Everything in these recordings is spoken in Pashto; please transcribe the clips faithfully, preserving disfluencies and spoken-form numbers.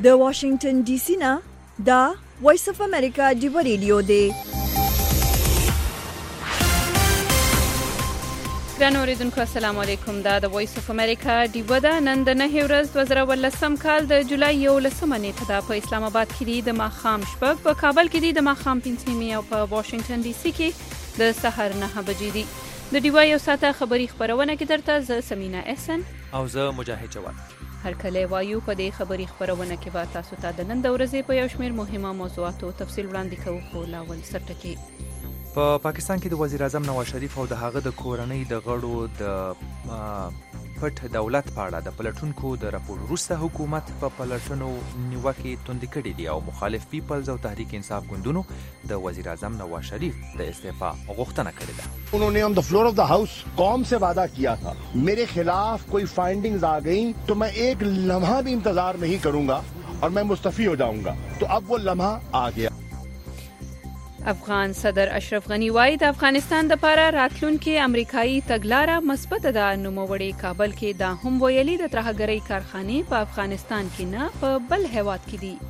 د واشنگټن ډي سي نه دا وایس اف امریکا ډیو ریډیو دی. ګرانو اوریدونکو السلام علیکم. دا د وایس اف امریکا ډیو ده. نن د نهه ورځ دوه زره ولسم کال د جولای یولسمه نیټه ده. په اسلام آباد کې دی د ماښام شپږ، په کابل کې دی د ماښام پنځه نیمې او په واشنگټن ډي سي کې د سحر نهه بجې دي. د ډیو یو ساعته خبری خبرونه کې درته زه سمینا احسن او زه مجاهد جواد هر کله وایو. په دې خبری خبرونه کې به تاسو ته د نن د ورځې په یو شمېر مهمه موضوعاتو تفصیل وړاندې کوو. خو لاول سرټکی په پاکستان کې د وزیر اعظم نواز شریف او د هغه د کورنۍ د غړو د پټ دولت په اړه د پلټونکو د راپور وروسته حکومت په پلټنو نیوکې توندې کړې دي او مخالف پیپلز او تحریک انصاف ګوندونو د وزیر اعظم نواز شریف د استعفا غوښتنه کړې ده. उन्होंने on the floor of the house कौम से वादा किया था मेरे खिलाफ कोई फाइंडिंग्स आ गई तो मैं एक लम्हा भी इंतजार नहीं करूंगा और मैं मुस्तफी हो जाऊंगा. तो अब वो लम्हा आ गया. افغان صدر اشرف غنی وایي د افغانستان د لپاره راتلونکي امریکایي تګلاره مثبت ده. نوموړی کابل کې دا هم ویلي د ترهګرۍ کارخانې په افغانستان کې نه په بل هیواد کې دي.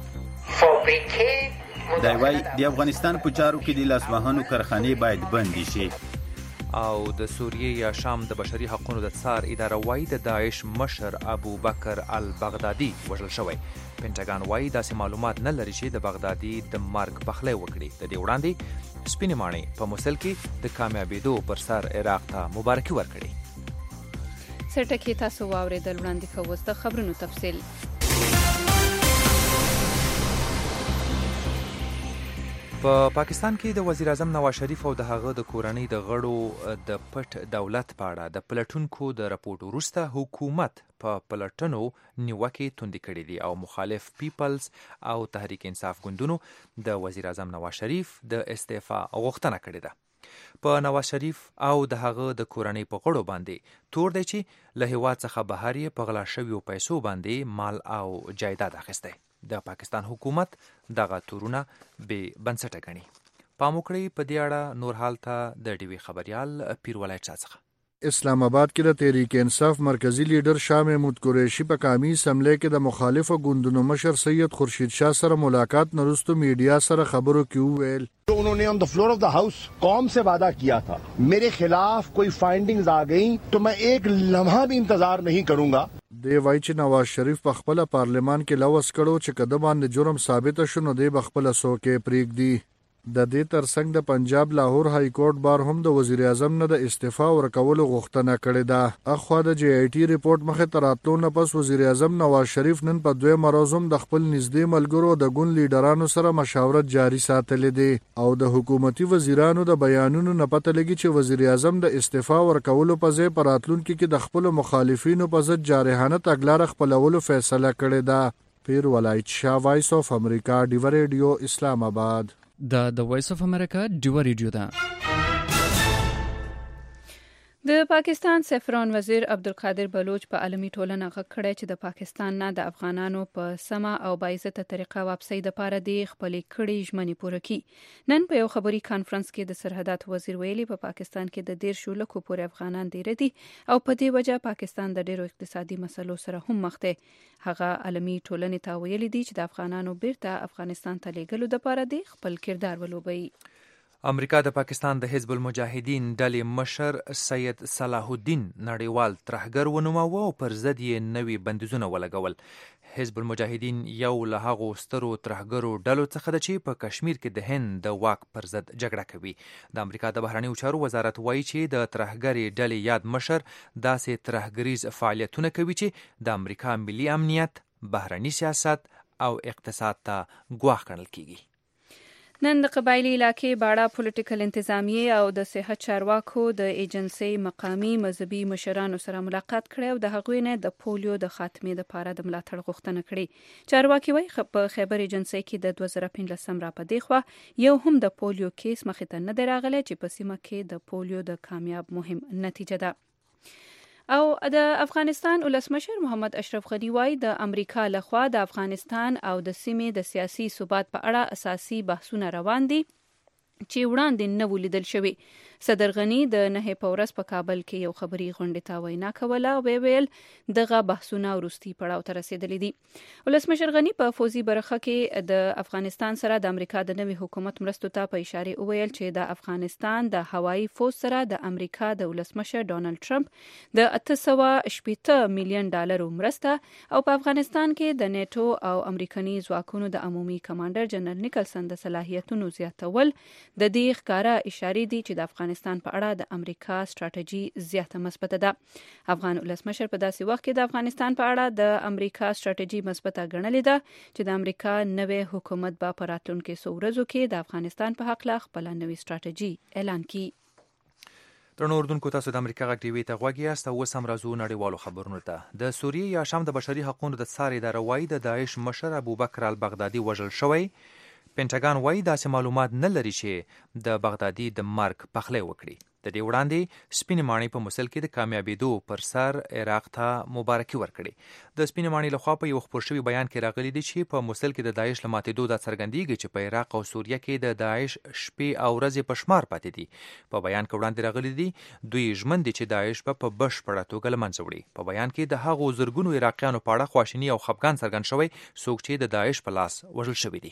دا وایي د افغانستان په چارو کې د لاسوهنو کارخانې باید بند شي. او د سوریې یا شام د بشري حقوقو د څار اداره وایي د داعش مشر ابو بکر البغدادي وژل شوی. پینټاګان وایي داسې معلومات نه لري چې د بغدادي د مرګ پخلی وکړي. د دې وړاندې سپینې ماڼۍ په موسل کې د کامیابېدو پر سر عراق ته مبارکي ورکړي. سرټکی تاسو واورېدل. وړاندې کوو د خبرونو تفصیل. په پاکستان کې د وزیر اعظم نواز شریف او د هغه د کورنۍ د غړو د پټ دولت په اړه د پلټونکو د راپور وروسته حکومت په پلټنو نیوکې توندې کړې دي او مخالف پیپلز او تحریک انصاف ګوندونو د وزیر اعظم نواز شریف د استعفا غوښتنه کړې ده. په نواز شریف او د هغه د کورنۍ په غړو باندې تور دی چې له هېواد څخه بهر یې په غلا شویو پیسو باندې مال او جایداد اخیستی. د پاکستان حکومت دغه تورونه بې بنسټه ګڼي. پام وکړئ په دې اړه نور حال ته د ډیوي خبریال پیر ولایت شاه څخه. اسلام آباد کې د تحریک انصاف مرکزی لیډر شاه محمود قریشي په قومي اسمبلی کې د مخالفو ګوندونو مشر سید خورشید شاه سره ملاقات نرستو میډیا سره خبرو کې وویل उन्होंने on the floor of the house कौम से वादा किया था मेरे खिलाफ कोई फाइंडिंग्स आ गई तो मैं एक लम्हा भी इंतजार नहीं करूंगा. دی وایي چې نواز شریف په خپل پارلمان کې لوث کړو چې کده باندې جرم ثابت شونه دی بخپل سوکې پریږدي. د دې ترڅنګ د پنجاب لاهور های کورټ بار هم د وزیر اعظم نه د استعفا ورکولو غوښتنه کړې ده. اخوا د جی آی ټي ریپورت مخه تراتلو نه پس وزیر اعظم نواز شریف نن په دوه مرزوم د خپل نږدې ملګرو د ګوند لیډرانو سره مشاورت جاری ساتلې دي او د حکومتي وزیرانو د بیانونو نه پته لګي چې وزیر اعظم د استعفا ورکولو په ځای پر راتلونکي کې د خپل مخالفینو په ضد جارحانه تګلارې خپلولو فیصله کړې ده. پیر ولایت شاه وایس اف امریکا ډیو ریډیو اسلام آباد. دا د وایس اف امریکا ډیو ریډیو ده. د پاکستان سفران وزیر عبدالقادر بلوچ په عالمي ټولنه غږ کړی چې د پاکستان نه د افغانانو په سمه او باعزته طریقه واپسۍ دپاره د خپلې کړې ژمنې پوره کړي. نن په یو خبري کانفرنس کې د سرحداتو وزیر ویلي په پاکستان کې د دېرشو لکو پورې افغانان دیره دي او په دې وجه پاکستان د ډېرو اقتصادي مسلو سره هم مخ دی. هغه عالمي ټولنې ته ویلي دي چې د افغانانو بیرته افغانستان ته لیږلو دپاره د خپل کردار ولوبوي. امریکا د پاکستان د حزب المجاهدین ډلې مشر سید صلاح الدین نړیوال ترهګر ونوماوه او پر ضد یې نوي بندیزونه ولګول. حزب المجاهدین یو له هغو سترو ترهګرو ډلو څخه ده چې په کشمیر کې د هند د واک پر ضد جګړه کوي. د امریکا د بهرنیو چارو وزارت وایي چې د ترهګرې ډلې یاد مشر داسې ترهګریز فعالیتونه کوي چې د امریکا ملي امنیت، بهرني سیاست او اقتصاد ته ګواښ ګڼل کیږي. نن د قبایلی علاقې باړه پولیټیکل انتظامیې او د صحت چارواکو د ایجنسۍ مقامی مذهبي مشرانو سره ملاقات کړی او د هغوی نه د پولیو د خاتمې لپاره د ملاتړ غوښتنه کړې. چارواکي وایي په خیبر ایجنسۍ کې د دوه زره پنځلسم را په دې خوا یو هم د پولیو کیس مخې ته نه دی راغلی چې په سیمه کې د پولیو د کامیاب مهم نتیجه ده. او د افغانستان ولسمشر محمد اشرف غنی وایي د امریکا لخوا د افغانستان او د سیمې د سیاسي ثبات په اړه اساسي بحثونه روان دي چې وړاندې نه ولیدل شوي. صدر غنی د نه په ورځ په کابل کې یو خبري غونډه ته وینا کوله او ویل دغه بحثونه وروستي پړاو ته رسیدلي دي. ولسمشر غنی په فوزي برخه کې د افغانستان سره د امریکا د نوي حکومت مرستو ته په اشاره وویل چې د افغانستان د هوایي فوز سره د امریکا د ولسمشر ډونالد ټرمپ د اته سوه شپږ میلیون ډالر مرسته او په افغانستان کې د نیټو او امریکایي ځواکونو د عمومي کمانډر جنرال نیکلسن د صلاحیتونو زیاتول د دې ښکارا اشاره دي چې د افغانستان په اړه د امریکا ستراتیژي زیاته مثبته ده. افغان ولسمشر په داسې وخت کې د افغانستان په اړه د امریکا ستراتیژي مثبته ګڼلې ده چې د امریکا نوې حکومت به په راتلونکو څو ورځو کې د افغانستان په حق لا خپل نوې ستراتیژي اعلان کړي. درنو اردوونکو، تاسو د امریکا غږ ټي وي ته غوږ یاست او اوس هم راځو نړیوالو خبرونو ته. د سوریې یا شام د بشري حقوقو د څار اداره وایي د داعش مشر ابوبکر البغدادي وژل شوی. پینټاګان وایي داسې معلومات نه لري چې د بغدادي د مرګ پخلی وکړي. د دې وړاندې سپینې ماڼۍ په موسل کې د کامیابېدو پر سر عراق ته مبارکي ورکړي. د سپینې ماڼۍ لخوا په یو خپور شوي بیان کې راغلي دي چې په موسل کې د داعش له ماتېدو دا څرګندېږي چې په عراق او سوریه کې د داعش شپې او ورځې په شمار پاتې دي. په بیان کې وړاندې راغلي دي دوی ژمن دي چې داعش به په بشپړه توګه له منځه وړي. په بیان کې د هغو زرګونو عراقیانو په اړه خواشیني او خفګان څرګند شوی څوک چې د داعش په لاس وژل شوي دي.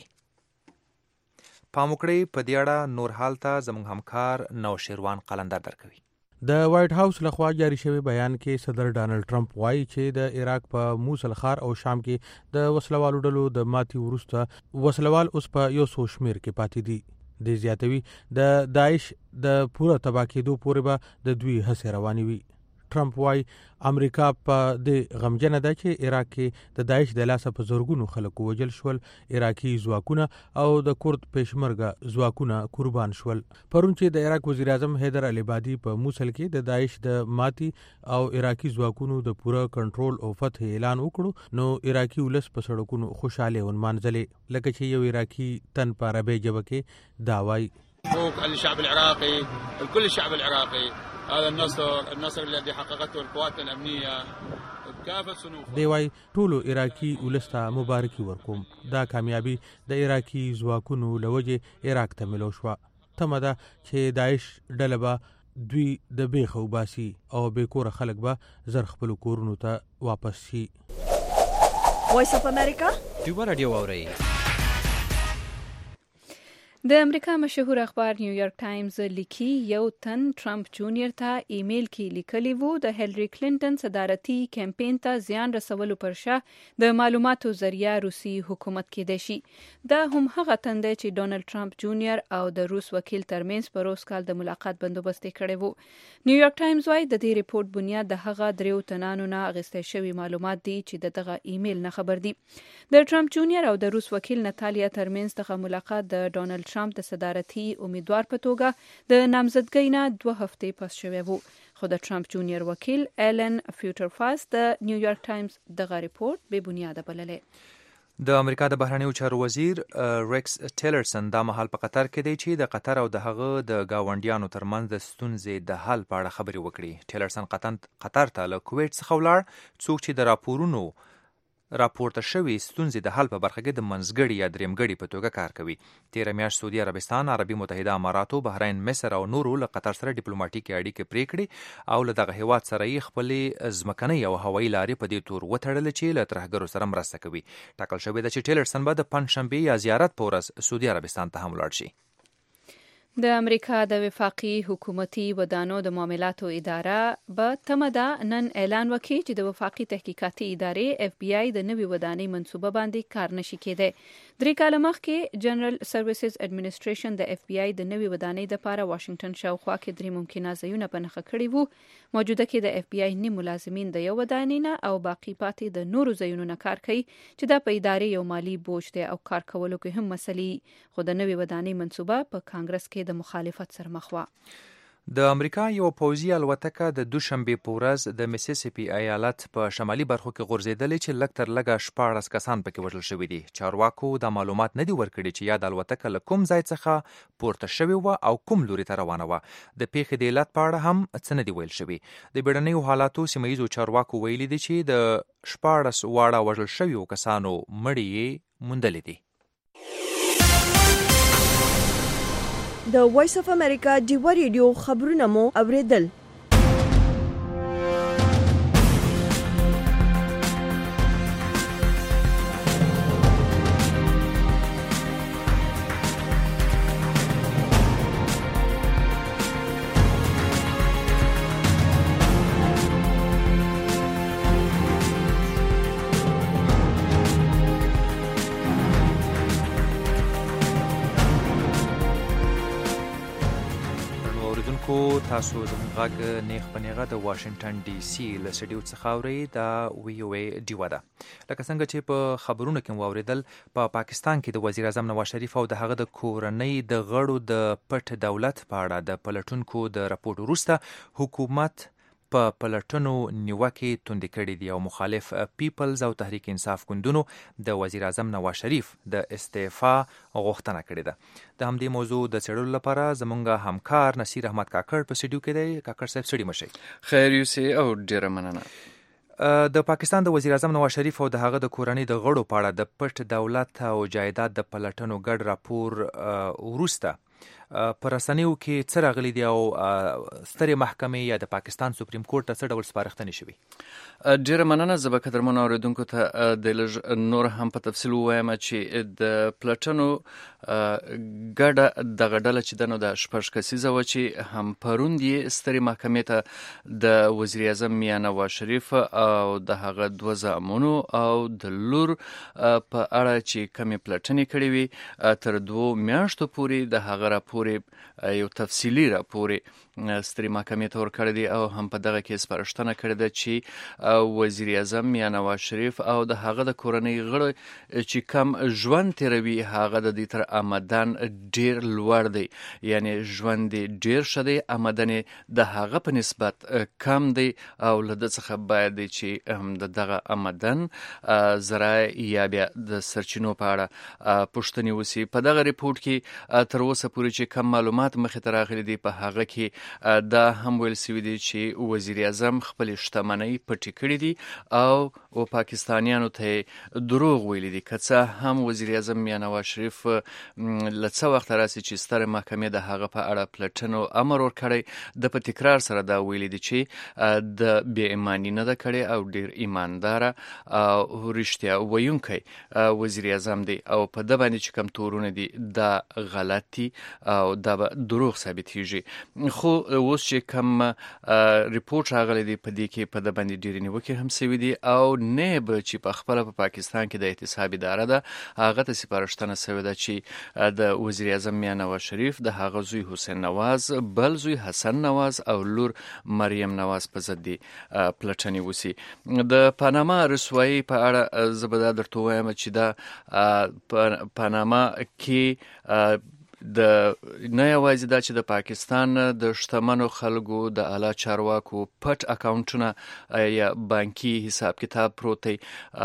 پام وکړئ په دې اړه نور حال ته زموږ همکار نوشیروان قلندر درکوي. د وایټ هاوس لخوا جاری شوی بیان کې صدر ډانلډ ټرمپ وایي چې د عراق په موسل ښار او شام کې د وسلوالو ډلو د ماتي وروسته وسلوال اوس په یو څو شمیر کې پاتې دي. د زیاتوي د داعش د پوره تباه کېدو پورې به د دوی هڅې روانې وي. ټرمپ وایي امریکا په دې غمجنه ده چې عراق کې د داعش د لاسه په زورګونو خلکو وجل شول، عراقي ځواکونه او د کورد پېشمرګه ځواکونه قربان شول. پرون چې د عراق وزیر اعظم حیدر العبادي په موسل کې د داعش د ماتي او عراقي ځواکونو د پوره کنټرول او فتح اعلان وکړو نو عراقي ولس په سړکونو خوشاله ونمانځلې لکه چې یو عراقي تن په عربي ژبه کې دا وایي مبروك للشعب العراقي لكل الشعب العراقي هذا النصر النصر الذي حققته القوات الأمنية بكافة صنوفها. دی وای ټولو عراقي ولسته مبارکي ورکوم. دا کامیابی د عراقي ځواکونو لوجه عراق ته ملو شو. تمه ده چې داعش ډله به دوی د بیخه وباسي او بیکوره خلک به زر خپل کورونو ته واپس شي. وایس اف امریکا ډیو رادیو اوري. د امریکا مشهور اخبار نیویارک ټایمز لیکي یو تن ټرمپ جونیئر ته ایمیل کې لیکلی وو د هیلری کلینټن صدارتي کمپاین ته زیان رسولو پر شا د معلوماتو ذریعہ روسي حکومت کې دی شي. دا هم هغه تن دی چې ډونالد ټرمپ جونیئر او د روس وکیل ترمنځ په روز کال د ملاقات بندوبست کړی وو. نیویارک ټایمز وايي د دې ریپورت بنیاد د هغه دریو تنانو نه اخیستل شوی معلومات دي چې د دغه ایمیل نه خبر دي. د ټرمپ جونیئر او د روس وکیل ناتالیا ترمنځ دغه ملاقات د ډونالد ټرمپ د صدارتي امیدوار په توګه د نامزدګۍ نه دوه هفتې پس شوی وو. خو د ټرمپ جونیئر وکیل ایلن فیوټرفاس د نیویارک ټایمز دغه ریپورت بې بنیاده بللی. د امریکا د بهرنیو چارو وزیر ریکس ټیلرسن دا مهال په قطر کې دی چې د قطر او د هغه د گاونډیانو ترمنځ د ستونزې د حل په اړه خبرې وکړي. ټیلرسن قطر ته له کویت څخه ولاړ څوک چې د راپورونو راپورته شوی ستونزې د حل په برخه کې د منځګړي یا درېمګړي په توګه کار کوي. تیره میاشت سعودي عربستان، عربي متحده اماراتو، بحرین، مصر او نورو له قطر سره ډیپلوماټیکي اړیکې پرې کړې او له دغه هیواد سره یې خپلې ځمکنۍ او هوایي لارې په دې تور وتړلې چې له ترهګرو سره مرسته کوي. ټاکل شوې ده چې ټیلرسن به د پنجشنبې یا زیارت په ورځ سعودي عربستان ته هم ولاړ شي. د امریکا د وفاقي حکومتي ودانو د معاملاتو اداره به تمه ده نن اعلان وکړي چې د وفاقي تحقیقاتي ادارې اف بی آی د نوي ودانۍ منصوبه باندې کار نشي کېدی. درې کاله مخکې جنرال سروسز اډمنسټریشن د اف بی آی د نوي ودانۍ لپاره واشنگټن شاوخوا کې درې ممکنه ځایونه په نښه کړي وو. موجوده کې د اف بی آی نیم ملازمین د یو ودانۍ نه او باقي پاتې د نورو ځایونو نه کار کوي چې دا په ادارې یو مالی بوج دی او کار کولو کې هم مسلې. خو د نوي ودانۍ منصوبه په کانګرس کې د مخالفت سره مخ وه. د امریکا یو پوځي الوتکه د دوشنبې په ورځ د میسیسیپي ایالت په شمالي برخو کې غورځېدلې چې لږ تر لږه شپاړس کسان پکې وژل شوي دي. چارواکو دا معلومات نه دي ورکړي چې یا د الوتکه له کوم ځای څخه پورته شوې وه او کوم لوري ته روانه وه. د پیښې د علت په اړه هم څه نه دي ویل شوي. د بیړنیو حالاتو سیمه ییزو چارواکو ویلي دي چې د شپاړس واړه وژل شویو کسانو مړي یې موندلي دي. د وایس اف امریکا ډیوا ریډیو خبرونه مو اوریدل. تاسو زموږ غږ نیغ په نیغه د واشنگټن ډي سي له سټډیو څخه اورئ. دا وی او اے ډیوا ده. لکه څنګه چې په خبرونو کې مو اوریدل، په پا پاکستان کې د وزیر اعظم نواز شریف او د هغه د کورنۍ د غړو د پټ دولت په اړه د پلټونکو د راپور وروسته حکومت په پلټنو نیوکې توندې کړې دي او مخالف پیپلز او تحریک انصاف ګوندونو د وزیر اعظم نواز شریف د استعفا غوښتنه کړې ده. د همدې موضوع د څېړلو لپاره زموږ همکار نصیر احمد کاکړ په سټډیو کې دی. کاکړ صاحب ستړي مه شئ. خیر یوسي او ډیره مننه. د پاکستان د وزیر اعظم نواز شریف او د هغه د کورنۍ د غړو په اړه د پټ دولت او جایداد د پلټنو ګډ راپور وروسته په رسنیو کې څه راغلي دي او سترې محکمې یا د پاکستان سپریم کورټ ته څه ډول سپارښتنې شوي؟ ډیره مننه. زه به قدرمنو اوریدونکو ته د لږ نور هم په تفصیل ووایم چې د پلټنو ګډه دغه ډله چې ده نو د شپږ کسیزه وه چې هم پرون یې سترې محکمې ته د وزیر اعظم میاں نواز شریف او د هغه دوه زامنو او د لور په اړه چې کمې پلټنې کړې وي تر دوو میاشتو پورې د هغه راپور یو تفصیلي راپور سترې محکمې ته ورکړی دی او هم په دغه کې سپارښتنه کړې ده چې وزیر اعظم میاں نواز شریف او د هغه د کورنۍ غړي چې کم ژوند تیروي هغه د دې تر آمدن ډیر لوړ دی، یعنی ژوند ډیر ښه دی، آمدن د هغه په نسبت کم دی او له ده څخه باید دی چې هم د دغه آمدن ذرایع یا بیا د سرچینو په اړه پوښتنې وسي. په دغه ریپورټ کې تر اوسه پورې چې کم معلومات مخې ته راغلي دي په هغه کې دا هم ویل سوي دي چې وزیر اعظم خپلې شتمنۍ پټې کړې دي او پاکستانیانو ته دروغ ویلي دي. که څه هم وزیر اعظم میاں نواز شریف له څه وخته راسي چې سترې محکمې د هغه په اړه پلټنو امر ورکړی، د په تکرار سره دا ویلي دي چې د بې ایماني نه ده کړې او ډیر ایمانداره او رښتیا ویونکی وزیر اعظم دی او په ده باندې چې کم تورونه دي دا غلط دي او دا به دروغ ثابتېږي. خو اوس چې کم ریپورټ راغلی دی په دې کې په د باندې ډېرې نیوکې هم سوي دي او نیب چې په خپله په پاکستان کې د احتساب اداره ده هغه ته سپارښتنه سوې ده چې د وزیر اعظم میاں نواز شریف د هغه زوی حسین نواز، بل زوی حسن نواز او لور مریم نواز په ضد دي پلټنې وسي. د پاناما رسوایي په اړه زه به دا درته ووایم چې دا په پاناما کې د نه یوازې دا چې د پاکستان د شتمنو خلکو د اعلی چارواکو پټ اکاونټونه یا بانکي حساب کتاب پروت دی،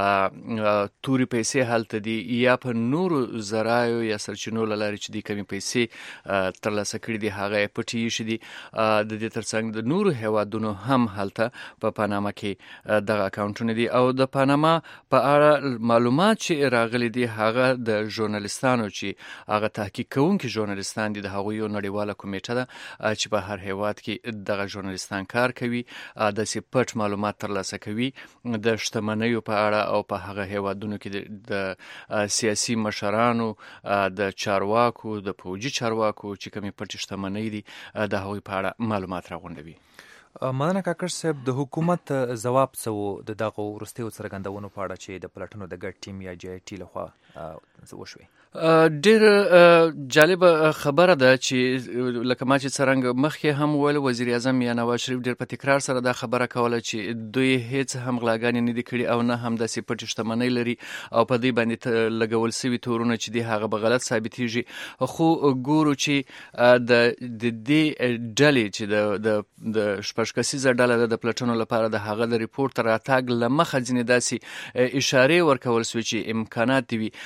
توري پیسې هلته دي یا په نورو ذرایعو یا سرچینو له لارې چې دوی کمې پیسې ترلاسه کړي دي هغه یې پټې ایښي دي. د دې ترڅنګ د نورو هیوادونو هم هلته په پاناما کې دغه اکاونټونه دي او د پاناما په اړه معلومات چې راغلي دي هغه د ژورنالستانو چې هغه تحقیق کوونکي ژورنالستان دي د هغوی یو نړیواله کمیټه ده چې په هر هیواد کې دغه ژورنالستان کار کوي، داسې پټ معلومات ترلاسه کوي د شتمنیو په اړه او په هغه هیوادونو کې د سیاسي مشرانو، د چارواکو، د پوځي چارواکو چې کومې پټې شتمنۍ دي د هغوی په اړه معلومات راغونډوي. مننه کاکړ صاحب. د حکومت ځواب څه و د دغو وروستیو څرګندونو په اړه چې د پلټنو د ګډ ټیم یا جی آی ټي لخوا وشوي؟ ډېر جالبه خبره ده چې لکه ما چې څرنګه مخکې هم ویل وزیر اعظم میاں نواز شریف ډېر په تکرار سره دا خبره کوله چې دوی هیڅ هم غلاګانې نه دي کړي او نه هم داسې پټې شتمنۍ لري او په دوی باندې لګول سوي تورونه چې دي هغه به غلط ثابتېږي. خو ګورو چې د دې ډلې چې د شپږ کسیزه ډله ده د پلټنو لپاره د هغه د ریپورټ تر راتګ له مخه ځینې داسې اشارې ورکول سوي چې امکانات دي وي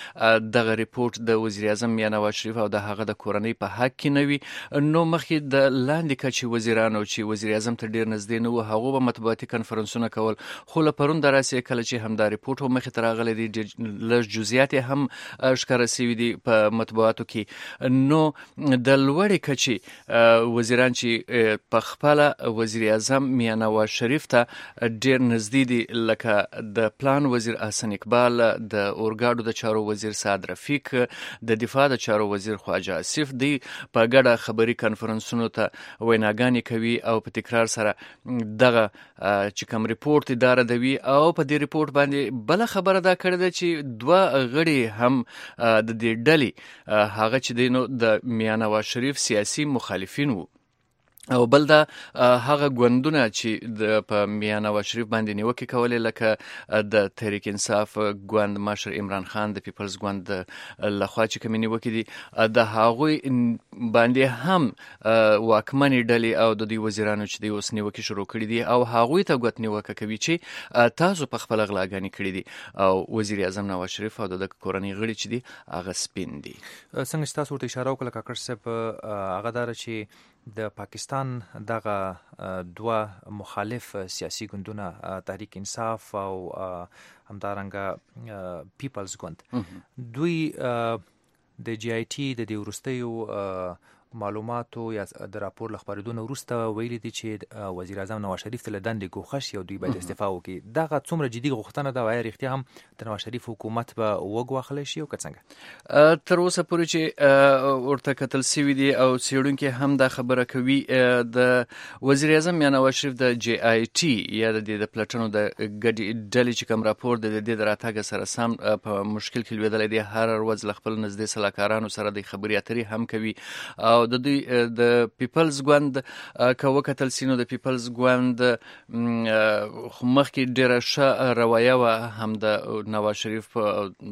دغه ریپورت د وزیر اعظم میاں نواز شریف او د هغه د کورنۍ په حق کې نه وي، نو مخکې د لاندې کچې وزیرانو چې وزیر اعظم ته ډیر نږدې نه وو هغه به مطبوعاتي کنفرنسونه کول، خو له پرون د راسې کله چې همدا ریپورت هم مخې ته راغلی دی لږ جزئیات هم ښکاره شوي دي په مطبوعاتو کې، نو د لوړې کچې وزیران چې په خپله وزیر اعظم میاں نواز شریف ته ډیر نږدې دي لکه د پلان وزیر احسن اقبال، د اورګاډو د چارو وزیر سعد رفیق، د دفاع د چارو وزیر خواجه آصف، دی په ګډه خبري کنفرنسونو ته ویناګانې کوي او په تکرار سره دغه چې کوم ریپورت اداره دوي، او په دې ریپورت باندې بل خبره دا کړې ده چې دوه غړي هم د دې ډلې هغه چې دی نو د میاں نواز شریف سیاسي مخالفین وو، او بل دا هغه ګوندونه چې د په میاں نواز شریف باندې نیوکې کولې لکه د تحریک انصاف ګوند مشر عمران خان، د پیپلز ګوند لخوا چې کومې نیوکې دي د هغوی باندې هم واکمنې ډلې او د دوی وزیرانو چې دوی اوس نیوکې شروع کړي دي او هغوی ته ګوت نیوکه کوي چې تاسو په خپله غلاګانې کړي دي، او وزیر اعظم نواز شریف او د کورنۍ غړي چې دي هغه سپین دي. څنګه چې تاسو ورته اشاره وکړه کاکړ صاحب، هغه دا چې د پاکستان دغه دوه مخالف سیاسي ګوندونه تحریک انصاف او همدارنګه پیپلز ګوند، دوی د جی آی ټي د دې وروستیو معلوماتو یا د راپور له خپرېدو نه وروسته ویلي دي چې وزیر اعظم نواز شریف ته له دندې ګوښه شي او دوی باید استعفا وکړي. دغه څومره جدي غوښتنه ده، آیا رښتیا هم د نواز شریف حکومت به وګواښلی شي او که څنګه؟ تر اوسه پورې چې ورته کتل سوي دي او څېړونکي هم دا خبره کوي، د وزیر اعظم میاں نواز شریف د جی آی ټي یا د دې د پلټنو د ګډې ډلې چې کوم راپور د دې د راتګ سره سم په مشکل کې لوېدلی دی، هر ورځ له خپل نږدې سلاکارانو سره د خبرې اترې هم کوي، او د دوی د پیپلز ګوند که وکتل سي نو د پیپلز ګوند مخکې ډېره ښه رویه وه هم د نواز شریف په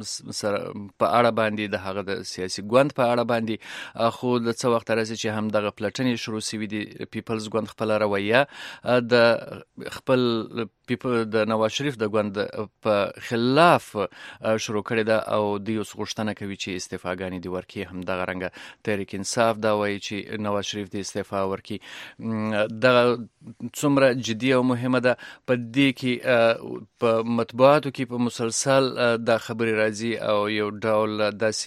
اړه باندې، د هغه د سیاسي ګوند په اړه باندې، خو د څه وخت راځي چې هم دغه پلټنې شروع سوي دي، پیپلز ګوند خپله رویه د خپل د نواز شریف د ګوند په خلاف شروع کړې ده او دوی اوس غوښتنه کوي چې استعفاګانې دې ورکړي. همدغه رنګه تحریک انصاف دا وایي چې نواز شریف د استعفا ورکړي. دغه څومره جدي او مهمه ده، په دې کې په مطبوعاتو کې په مسلسل دا خبرې راځي او یو ډول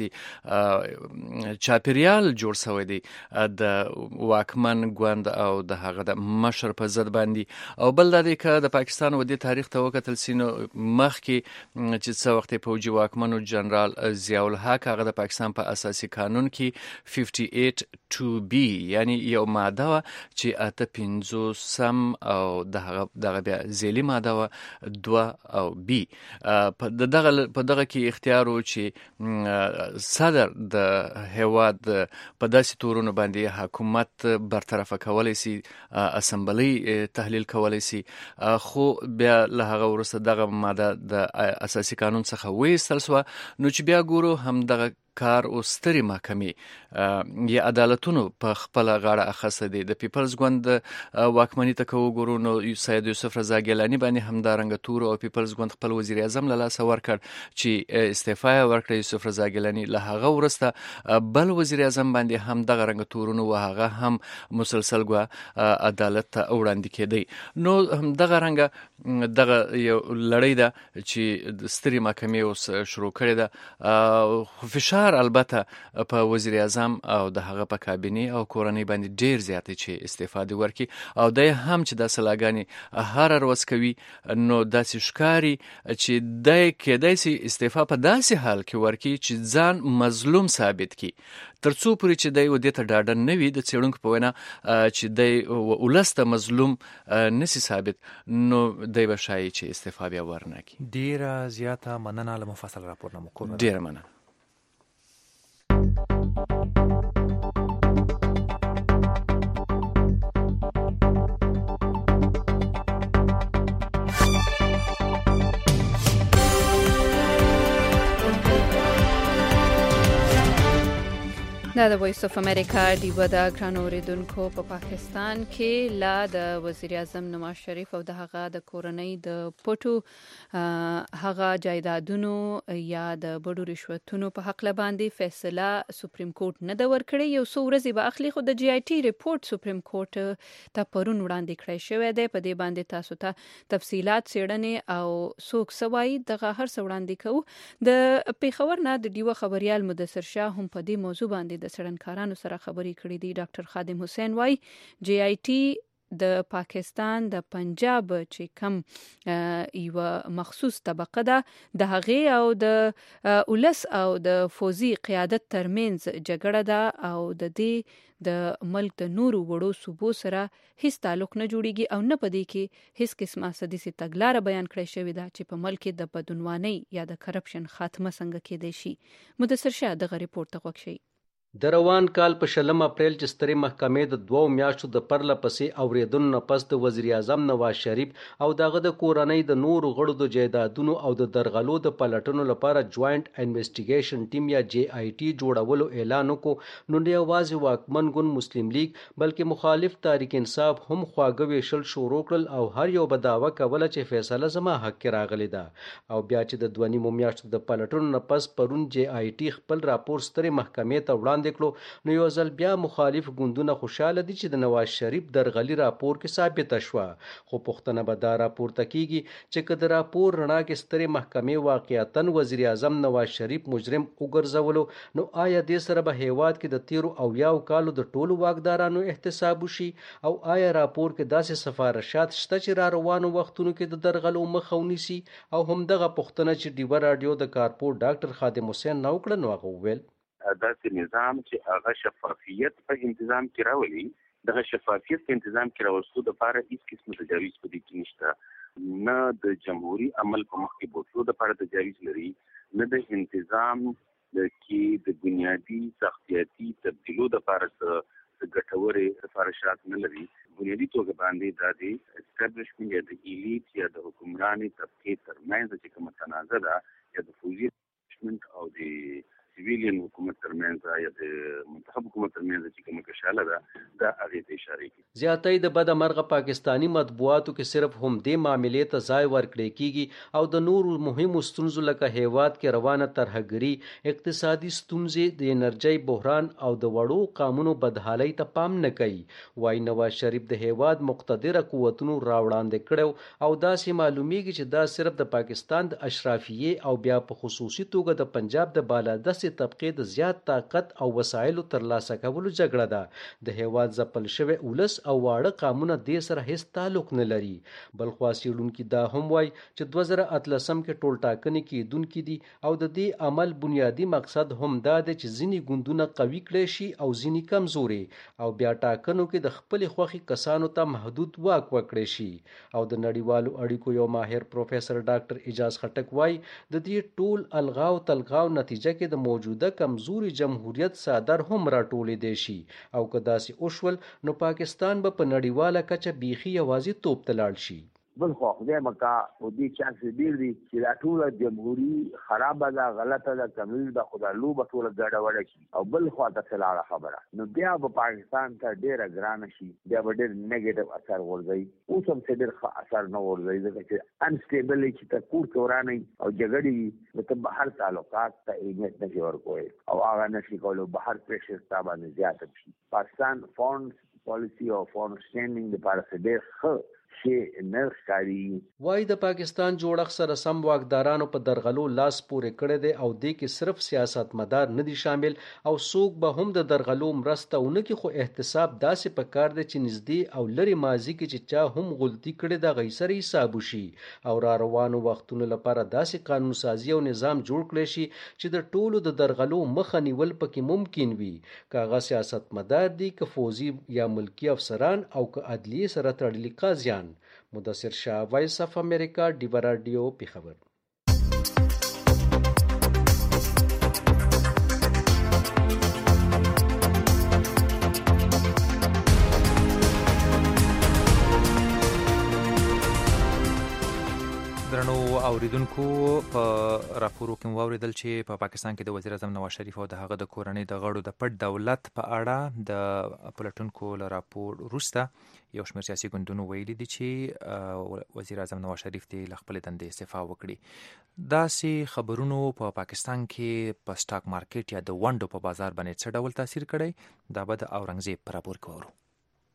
داسې چاپیریال جوړ شوی دی د واکمن ګوند او د هغه د مشر په ضد باندې. او بل دا دی که د پاکستان و دې تاریخ ته وکتل سي نو مخکې چې څه وخت یې پوجي واکمنو جنرال ضیاء الحق هغه د پاکستان په اساسي قانون کې ففټي ایټ ټو بی یعنی یو ماده وه چې اته پنځوسم او دغه بیا ذیلي ماده وه دوه او بی. په دغه په دغه کې اختیار و چې صدر د هیواد په داسې تورونو باندې حکومت برطرفه کولی سي، اسمبلی تحلیل کولی سي، خو بیا له هغه وروسته دغه ماده د اساسي قانون څخه وایستل سوه. نو چې بیا ګورو هم دغه کار او سترې محکمې یا عدالتونو په خپله غاړه اخیستی دی. د پیپلز ګوند واکمني ته که وګورو نو سید یوسف رضا ګیلاني باندې همدارنګه تور او پیپلز ګوند خپل وزیر اعظم له لاسه ورکړ چې استعفا یې ورکړه یوسف رضا ګیلاني. له هغه وروسته بل وزیر اعظم باندې هم دغه رنګه تورونه و، هغه هم مسلسل ګوه عدالت ته وړاندې کېدی. نو همدغه رنګه دغه یو لړۍ ده چې د سترې محکمې اوس شروع کړې ده. فشار البته په وزیر اعظم او د هغه په کابینې او کورنۍ باندې ډیر زیات چې استعفا دې ورکړي، او دی هم چې دا سلاګانې هر ورځ کوي، نو داسې ښکاري چې دی کېدای سي استعفا په داسې حال کې ورکړي چې ځان مظلوم ثابت کړي، تر څو پورې چې دی و دې ته ډاډه نه وي د څېړونکو په وینا چې دی ولس ته مظلوم نسي ثابت، نو دی به ښایي چې استعفا بیا ورنه کړي. ډیره زیاته مننه له مفصل راپور نه مو کوم. ډیره مننه. دا د وایس اف امریکا ډیوه د ګران اوریدونکو په پاکستان کې لا د وزیر اعظم نواز شریف او د هغه د کورنۍ د پټو هغه جایدادونو یا د بډو رشوتونو په حق باندې فیصله سپریم کورټ نه د ورکړي. یو څو ورځې به اخلي، خو د جی آی ټي ریپورت سپریم کورټ ته پرون وړاندې کړی شوی دی. په دې باندې تاسو ته تفصيلات څېړنې او څوک سوای دغه هر څه وړاندې کوو. د پیښور نه د ډیوه خبريال مدثر شاه هم په دې موضوع باندې د سړنکارانو سره خبرې کړې دي. ډاکټر خادم حسین وای جی آی ټي د پاکستان د پنجاب چې کم یو مخصوص طبقه ده د هغې او د ولس او د فوزي قیادت ترمنځ جګړه ده او د دې د ملک د نورو وړو صوبو سره هیڅ تعلق نه جوړیږي او نه پدې کې هیڅ قسمه سديسي تګلارې بیان کړې شوې ده چې په ملک د بدعنوانۍ یا د کرپشن خاتمه څنګه کېدای شي. مدثر شاه دغه ریپورت ته غوښتي. د روان کال په شلم اپریل چې سترې محکمې د دوو میاشتو د پرله پسې اوریدنو نه پس د وزیر اعظم نواز شریف او دغه د کورنۍ د نورو غړو د جایدادونو او د درغلو د پلټنو لپاره جوائنٹ انویسټیګیشن ټیم یا جی آی ټي جوړولو اعلان وکړ، نو نه یوازې واکمن ګوند مسلم لیگ بلکې مخالف تحریک انصاف هم خواږه ویشل شروع کړل او هر یو به دعوه کوله چې فیصله زما حق کې راغلی ده. او بیا چې د دوه نیمو میاشتو د پلټنو نه پس پرون جی آی ټي خپل راپور سترې محکمې ته وړاندې نو یو ځل بیا مخالف ګوندونه خوشاله دي چې د نواز شریف درغلي راپور کې ثابته شوه، خو پوښتنه به دا راپورته کیږي چې که د راپور رڼا کې سترې محکمې واقعیتاً وزیر اعظم نواز شریف مجرم وګرځولو، نو آیا دې سره به هیواد کې د تیرو اویاو کالو د ټولو واکدارانو احتساب وشي؟ او آیا راپور کې داسې سفارشات شته چې را روانو وختونو کې د درغلو مخه ونیسي؟ او همدغه پوښتنه چې ډیوه راډیو د کارپور ډاکټر خادم حسین نو کړه، نو هغه وویل داسې نظام چې هغه شفافیت په تنظیم کې راولي، دغه شفافیت په تنظیم کې راوستو د لپاره هیڅ قسم تجاویز په دې کې نشته، نه د جمهوریت عمل په مخ کې بوتلو د لپاره تجاویز لري، نه د تنظیم کې د بنیادی سختیاتي تبدیلو د لپاره ګټورې سفارشات نه لري. بنیادی توګه باندې د دې اسټابلیشمنټ یا د ایلیټ یا د حکمراني طبقې ترمنځ چې کومه تنازع ده یا د فوزي او د سیویلین حکومت ترمنځ یا د منتخب حکومت ترمنځ چې کومه کشاله ده دا هغه ته اشاره کوي. زیاتې د بد مرغه پاکستانی مطبوعاتو کې صرف هم دې معاملې ته ځای ورکړی کیږي او د نورو مهمو ستونزو لکه هیواد کې روانه ترهګري، اقتصادي ستونزې، د انرژي بحران او د وړو قانونو بدحالۍ ته پام نه کوي. وای نواز شریف د هیواد مقتدره قوتونو راوړاندې کړو او داسې معلومیږي چې دا صرف د پاکستان د اشرافیه او بیا په خصوصي توګه د پنجاب د بالادست طبقې د زیات طاقت او وسایلو ترلاسه کولو جګړه ده. د هیواد ځپل شوی ولس او واړه قامونه دې سره هیڅ تعلق نه لري. بل خوا څېړونکي دا هم وایي چې دوه زره اتلسم کې ټولټاکنې کېدونکي دي او د دې عمل بنیادی مقصد هم دا دی چې ځینې ګوندونه قوي کړی شي او ځینې کمزوري او بیا ټاکنو کې د خپل خوښي کسانو ته محدود واک ورکړي شي. او د نړیوالو اړیکو یو ماهر پروفیسور ډاکټر اجاز خټک وایي د دې ټول الغاو تلغاو نتیجه کې د موجوده کمزوري جمهوریت صادر هم راټولې دی شي او که داسې وشول نو پاکستان به په نړیواله کچه بیخي یوازې توپ ته لاړ شي. بل خو خدای مکا او دې چانس ډیر دی چې دا ټول جمهوریت خراب ده، غلطه ده، کمیل ده، خدای لو به ټول ګډه وډه شي او بل خو ته سلاله خبره نو بیا به پاکستان ته ډیر ګران شي، بیا به ډیر نیگیټیو اثر ورځي. اوس هم څه ډیر اثر نه ورځي ځکه چې انسټیبل چې ته کور کورانه او جګړې د بهر تعلقات ته اهمیت نه ورکوي او هغه نشي کولای بهر پریشر تابانه زیات شي. پاکستان فونډ پالیسی او فونډ سټینډینګ د پاره ډیر ښه وای د پاکستان جوړښت سره سم واکدارانو په درغلو لاس پورې کړی دی او دې کې صرف سیاست مدار نه دي شامل او څوک به هم د درغلو مرسته ونه کې، خو احتساب داسې پکار دی چې نږدې او لري ماضي کې چې چا هم غلطي کړې ده غي سره حساب وشي او را روانو وختونو لپاره داسې قانون سازي او نظام جوړ کړي شي چې د ټولو د درغلو مخه نیول پکې ممکن وي، کاغه سیاست مدار دي که فوزي یا ملکی افسران او که عدلیه سره تړلي قاضیان. مدثر شاه، وایس اف امریکا، ډیوه راډیو، پیښور. د درنو اوریدونکو په راپورو کې واوریدل چې په پاکستان کې د وزیر اعظم نواز شریف او د هغه د کورنۍ د غړو د پټ دولت په اړه د پلټونکو له راپور وروسته یو شمېر سیاسي ګوندونو ویلي دي چې وزیر اعظم نواز شریف دې له خپلې دندې استعفا وکړي. داسې خبرونو په پاکستان کې په سټاک مارکیټ یا د ونډو په بازار باندې څه ډول تاثیر کړی؟ دا به د اورنګزیب په راپور کې وورو.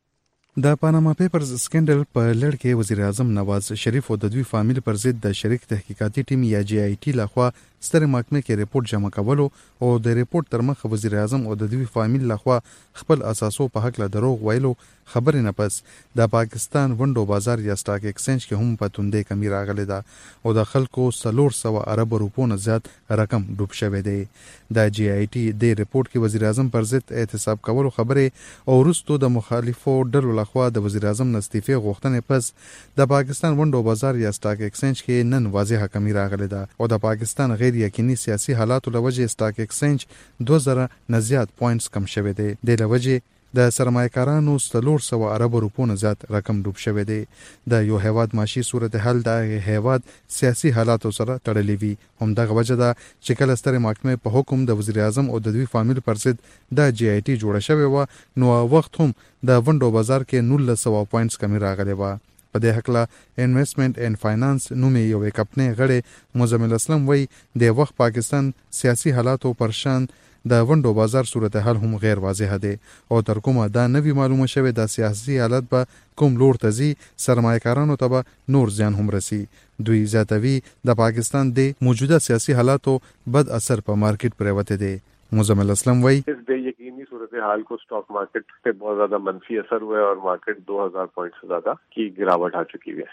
د پاناما پیپرز سکینډل په لړ کې وزیر اعظم نواز شریف او د دوی فامیل پر ضد د شریک تحقیقاتي ټیم یا جی آی ټي لخوا ستر محکمې کې ریپورت جمع کولو او د ریپورت تر مخ وزیر اعظم او د دوی فامیل لخوا خپل اساسو په حق له دروغ ویلو خبرې نه پس د پاکستان ونډو بازار یا سټاک ایکسچینج کې هم په توندې کمی راغلی ده او د خلکو څلور سوه ارب روپو نه زیات رقم ډوب شوی دی. د جی آی ټي د ریپورت کې وزیر اعظم پر ضد احتساب کولو خبرې او وروسته د مخالفو ډلو لخوا د وزیر اعظم استعفا غوښتنې پس د پاکستان ونډو بازار یا سټاک ایکسچینج کې نن واضحه کمی راغلی ده او د پاکستان غیر یقیني سیاسي حالاتو لوجه سټاک ایکسچینج دوه زره نه زیات پوینټس کم شوی دی. د لوجه د سرمایه‌کارانو څلور سوه ارب روپو نه زیات رقم ډوب شوی دی. د یو هیواد معاشي صورتحال د هیواد سیاسي حالاتو سره تړلې وي. همدغه وجه ده چې کله ستر محکمې په حکم د وزیر اعظم او د دوی فامیل پر ضد د جی آی ټي جوړه شوې وه نو وخت هم د ونډو بازار کې نولس سوه پوینټس کمی راغلی وه. په دې حقله انویسټمنټ اینډ فاینانس نومې یوې کمپنۍ غړی مزمل اسلم وایي د وخت پاکستان سیاسي حالاتو پر شان د ونډو بازار صورتحال هم غیر واضح دی او تر کومه دا نوی معلومه شوه د سیاسي حالت به کوم لور ته ځي سرمایه‌کارانو ته به نور زیان هم رسی. دوی زیاتوي د پاکستان د موجوده سیاسي حالاتو بد اثر په مارکیټ پروته دی. مزمل اسلم وایي اس بے یقینی صورتحال کو اسٹاک مارکیٹ پہ بہت زیادہ منفی اثر ہوا ہے اور مارکیٹ دو ہزار پوائنٹ سے زیادہ کی گراوٹ آ چکی ہے.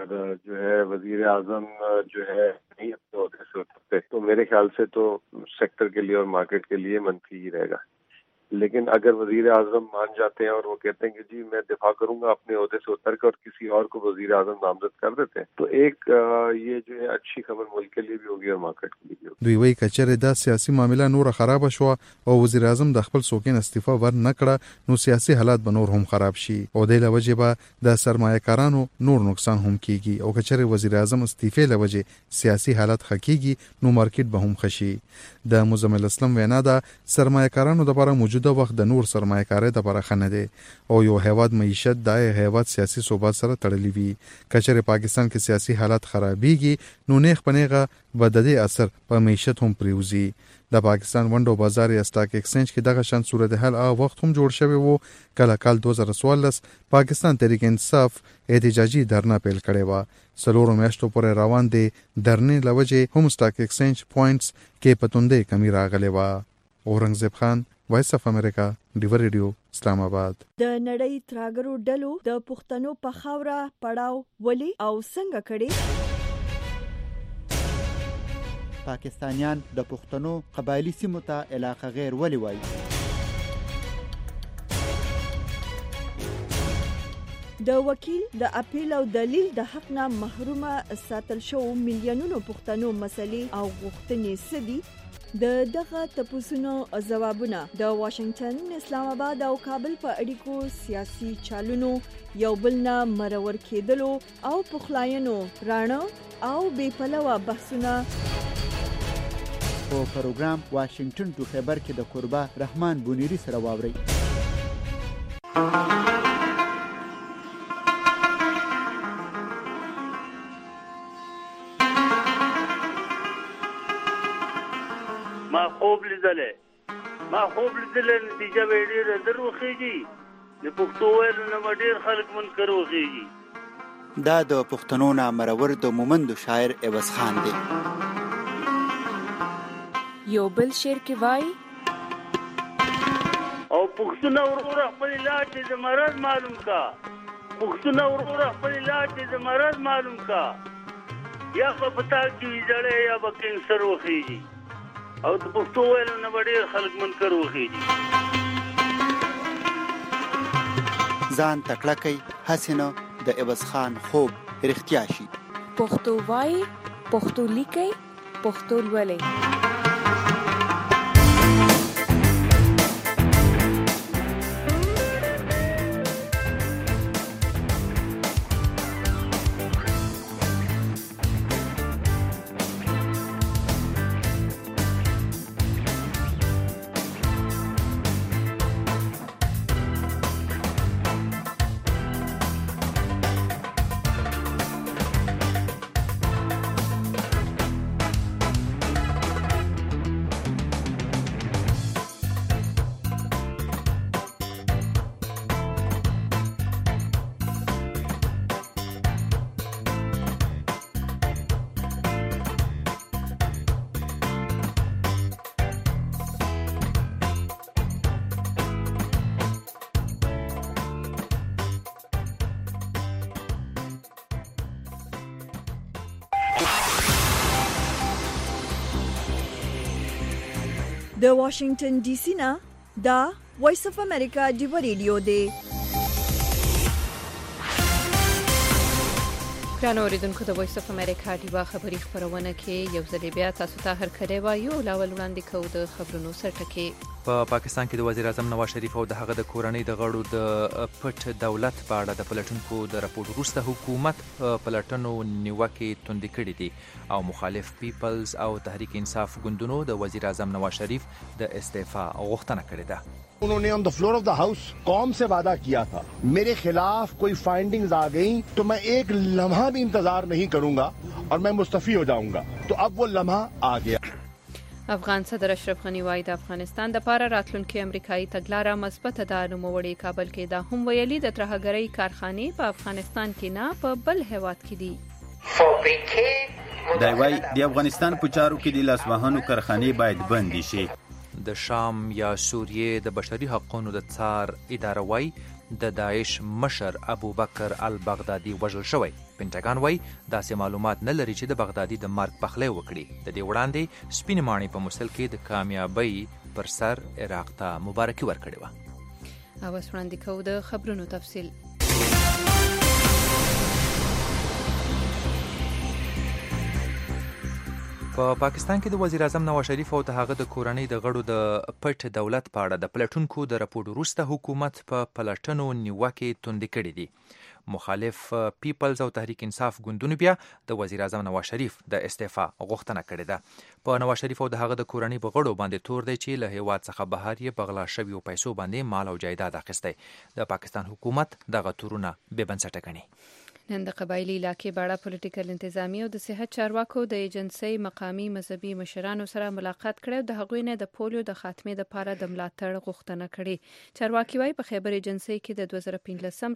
جو ہے وزیر اعظم جو ہے نہیں اپنے عہدے سے اترتے تو میرے خیال سے تو سیکٹر کے لیے اور مارکیٹ کے لیے منفی ہی رہے گا. لیکن اگر وزیر اعظم مان جاتے ہیں اور وہ کہتے ہیں کہ جی میں دفاع کروں گا اپنے عہدے سے اتر کر اور کسی اور کو وزیر اعظم نامزد کر دیتے ہیں تو ایک یہ جو ہے اچھی خبر ملک کے لیے بھی ہوگی اور مارکیٹ کے لیے بھی ہوگی. دوی وایي کچره دا سیاسي معاملې نور خراب شو او وزیر اعظم د خپل سوکین استعفا ور نه کړه نو سیاسي حالات به نور هم خراب شي او د لوجه به د سرمایه‌کارانو نور نقصان هم کیږي او کچره وزیر اعظم استعفا لوجه سیاسي حالات خکېږي نو مارکیټ به هم خشي. د مزمل اسلم وینا ده سرمایه‌کارانو لپاره موجوده وخت د نور سرمایه‌کارۍ لپاره خنه دی او یو هیواد معیشت د هیواد سیاسي ثبات سره تړلی وي. کچره پاکستان کې سیاسي حالات خرابېږي نو نیخ پنیغه به د دې اثر په معیشت هم پریوزي. د پاکستان ونډو بازار یا سټاک ایکسچینج کې دغه شان صورتحال هغه وخت هم جوړ شوی وو کله کال دوه زره څوارلس پاکستان تحریک انصاف احتجاجي دھرنا پیل کړی و. څلورو میاشتو پورې روان دی دھرنې لوجه هم سټاک ایکسچینج پوینټس کې پتوندې کمی راغلی و. اورنګزیب خان وایس اف امریکا ډیور ریډیو اسلام آباد. د نړۍ تراګرو ډلو د پښتنو په خاوره پړاو ولي او څنګه کړي؟ پاکستانیان د پښتنو قبایلی سیمو ته علاقه غیر ولی وایي. د وکیل د اپیل او دلیل د حق نه محرومه ساتل شو میلیونونو پښتنو مسلې او غوښتنې سدي د دغه تپوسونو ځوابونه د واشنگټن، اسلام آباد او کابل په اړیکو سیاسي چالونو یو بل نه مرور کېدلو او پخلاینو راڼه او بې پلوه بحثونه په پروګرام واشنگټن ټو خبر کې د قربا رحمان بونیری سره واوري. ما خوب لیدلې ما خوب لیدلې نتیجه به ډېره دروخېږي د پښتو ویلو نه ډېر خلک منکر وخېږي. دا د پښتنو نه مرور د مومندو شاعر عوض خان دی. یو بل شعر کې وایي او پښتون ورور خپل علاج د مرض معلوم کا پښتون ورور خپل علاج د مرض معلوم کا یا په پتا کې جړې یا په کینسر وخېږي او د پښتو ویلو نه ډېر خلک منکر وخېږي. ځان تکړه کوي حسینه د عوض خان خوب رښتیا شي. پښتو وایي پښتو لیکي پښتو لولي. د واشنگټن ډي سي نه دا وایس اف امریکا دی ریډیو دی. ګرانو اوریدونکو د وایس اف امریکا دیوا خبری خبرونه کې یو ځل بیا تاسو ته هر کړی وایو لاول وړاندې کوو د خبرونو سرټکي. په پاکستان کې د وزیر اعظم نواز شریف او د هغه د کورنۍ د غړو د پټ دولت په اړه د پلټونکو د راپور وروسته حکومت په پلټنو نیوکې توندې کړې دي او مخالف پیپلز او تحریک انصاف ګوندونو د وزیر اعظم نواز شریف د استعفا غوښتنه کړې ده. उन्होंने on the floor of the house कौम से वादा किया था मेरे खिलाफ कोई फाइंडिंग्स आ गई तो मैं एक लम्हा भी इंतजार नहीं करूंगा और मैं मुस्तफी हो जाऊंगा. तो अब वो लम्हा आ गया. افغان صدر اشرف غنی وايي د افغانستان د پاره راتلونکي امریکایي تګلاره مثبت ده. نوموړي کابل کې دا هم ویلي د ترهګرۍ کارخانې په افغانستان کې نه په بل هیواد کې دي. دا وايي د افغانستان په چارو کې د لاسوهانو کارخانې باید بند شي. د شام یا سوریې د بشري حقوقو د څار اداره وايي د داعش مشر ابو بکر البغدادي وژل شوی. پینټاګان وايي داسې معلومات نه لري چې د بغدادي د مرګ پخلی وکړي. د دې وړاندې سپینې ماڼۍ په موسل کې د کامیابی پر سر عراق ته مبارکي ورکړې وه. او اوس وړاندې کوو د خبرونو تفصیل. په پاکستان کې د وزیر اعظم نواز شریف او د هغه د کورنۍ د غړو د پټ دولت په اړه د پلټونکو د راپور وروسته حکومت په پلټنو نیوکې توندې کړې دي. مخالف پیپلز او تحریک انصاف ګوندونو بیا د وزیر اعظم نواز شریف د استعفا غوښتنه کړې ده. په نواز شریف او د هغه د کورنۍ په غړو باندې تور دی چې له هیواد څخه بهر یې په غلا شویو پیسو باندې مال او جایداد اخیستی. د پاکستان حکومت دغه تورونه بې بنسټه ګڼي. نن د قبایلی علاقې باړه پولیټیکل انتظامی او د صحت چارواکو د ایجنسی مقامی مذهبي مشرانو سره ملاقات کړي او د هغوی نه د پولیو د خاتمې لپاره د ملاتړ غوښتنه کړې. چارواکي وايي په خیبر ایجنسی کې د دوه زره پنځلسم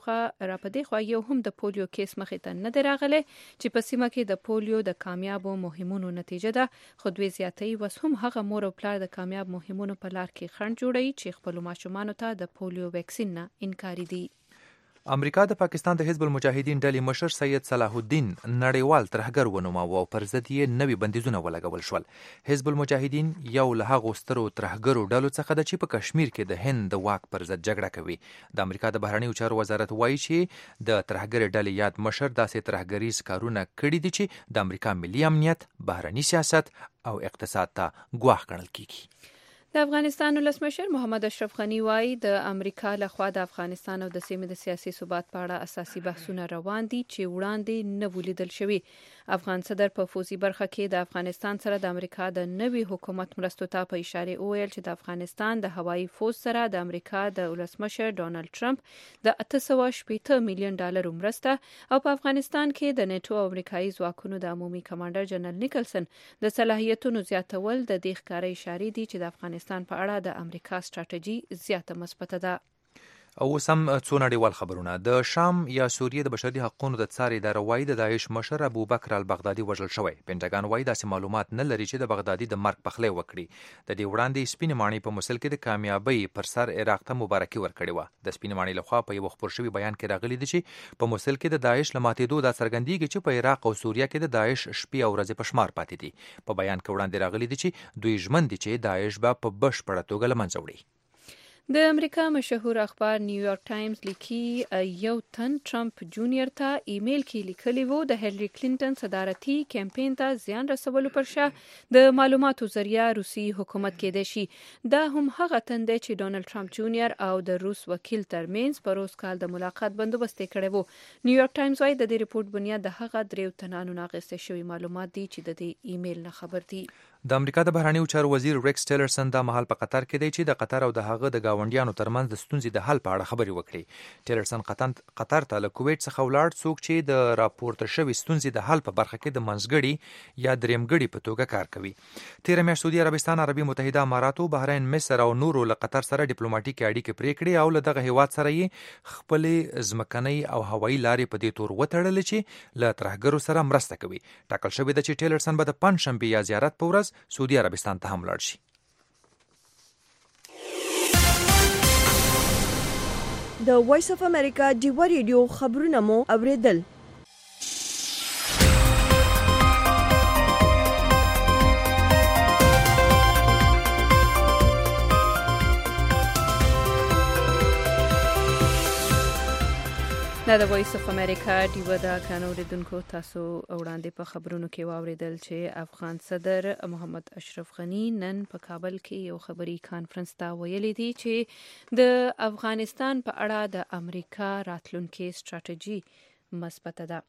راپدې خو یو هم د پولیو کیس مخې ته نه دی راغلی چې په سیمه کې د پولیو د کامیابو مهمونو نتیجه ده. خو دوی زیاتوي وس هم هغه مور او پلار د کامیاب مهمونو په لار کې خنډ جوړوي چې خپل ماشومانو ته د پولیو ویکسین نه انکاري دي. امریکا د پاکستان د حزب المجاهدین ډلې مشر سید صلاح الدین نړیوال ترهګر ونوماوه او پر ضد یې نوي بندیزونه ولګول شول. حزب المجاهدین یو له هغو سترو ترهګرو ډلو څخه ده چې په کشمیر کې د هند د واک پر ضد جګړه کوي. د امریکا د بهرنیو چارو وزارت وایي چې د ترهګر ډلې یاد مشر داسې ترهګریز کارونه کړي دي چې د امریکا ملي امنیت، بهرني سیاست او اقتصاد ته ګواښ ګڼل کیږي. د افغانستان ولسمشر محمد اشرف غنی وايي د امریکا لخوا د افغانستان او د سیمې د سیاسي ثبات په اړه اساسي بحثونه روان دي چې وړاندې نه ولیدل شوي. افغان صدر په فوزي برخه کې د افغانستان سره د امریکا د نوي حکومت مرستو ته په اشاره وویل چې د افغانستان د هوایي فوز سره د امریکا د ولسمشر ډونالد ټرمپ د اته سوه شپېته میلیون ډالر مرسته او په افغانستان کې د نیټو او امریکایي ځواکونو د عمومي کمانډر جنرال نیکلسن د صلاحیتونو زیاتول د دې ښکارې اشاره دي چې د افغانستان په اړه د امریکا ستراتیژي زیاته مثبته ده. او سم څو نړیوال خبرونه. د شام یا سوریې د بشري حقوقو د څار اداره وايي د داعش مشر ابو بکر البغدادي وژل شوی. پینټاګان وايي داسې معلومات نه لري چې د بغدادي د مرګ پخلی وکړي. د دې وړاندې سپینې ماڼۍ په موسل کې د کامیابی پر سر عراق ته مبارکي ورکړې وه. د سپینې ماڼۍ لخوا په یو خبر شوی بیان کې راغلی دی چې په موسل کې د داعش له ماتېدو دا څرګندېږي چې په عراق او سوریه کې د داعش شپې او ورځې په شمار پاتې دي. په بیان کې وړاندې راغلی دی چې دوی ژمن دي چې داعش به په بشپړه توګه له منځه وړي. د امریکا مشهور اخبار نیویارک ټایمز لیکي یو تن ټرمپ جونیئر ته ایمیل کې لیکلی وو د هیلری کلینټن صدارتي کمپاین ته زیان رسولو پر شا د معلوماتو ذریعہ روسي حکومت کې دی شي. دا هم هغه تن دی چې ډونالد ټرمپ جونیئر او د روس وکیل ترمنځ په روز کال د ملاقات بندوبست کړی وو. نیویارک ټایمز وايي د دې ریپورت بنیاد د هغه دریو تنانو ناغسته شوی معلومات دي چې د دې ایمیل نه خبر دي. د امریکا د بهرنیو چارو وزیر ریکس ټیلرسن دا مهال په قطر کې دی چې د قطر او د هغه د گاونډیانو ترمنځ د ستونزې د حل په اړه خبرې وکړي. ټیلرسن قطر ته له کویت څخه ولاړ څوک چې د راپورته شوی ستونزې د حل په برخه کې د منځګړي یا دریمګړي په توګه کار کوي. تیره میاشت سعودي عربستان، عربي متحده اماراتو، بحرین، مصر او نورو له قطر سره ډیپلوماټیکي اړیکې پرې کړې او له دغه هیواد سره یې خپلې ځمکنۍ او هوایي لارې په دې تور وتړلې چې له ترهګرو سره مرسته کوي. ټاکل شوې ده چې ټیلرسن به د پنجشنبې یا زیارت په ورځ سعودي عربستان ته هم لاړ شي. د وایس اف امریکا دیوا ریډیو خبرونه مو اوریدل. دا د وایس اف امریکا ډیو دا کانو ردونکو تاسو وړاندې په خبرونو کې واوریدل چې افغان صدر محمد اشرف غنی نن په کابل کې یو خبري کانفرنس ته ویلي دی چې د افغانستان په اړه د امریکا راتلونکي ستراتیژي مثبت ده.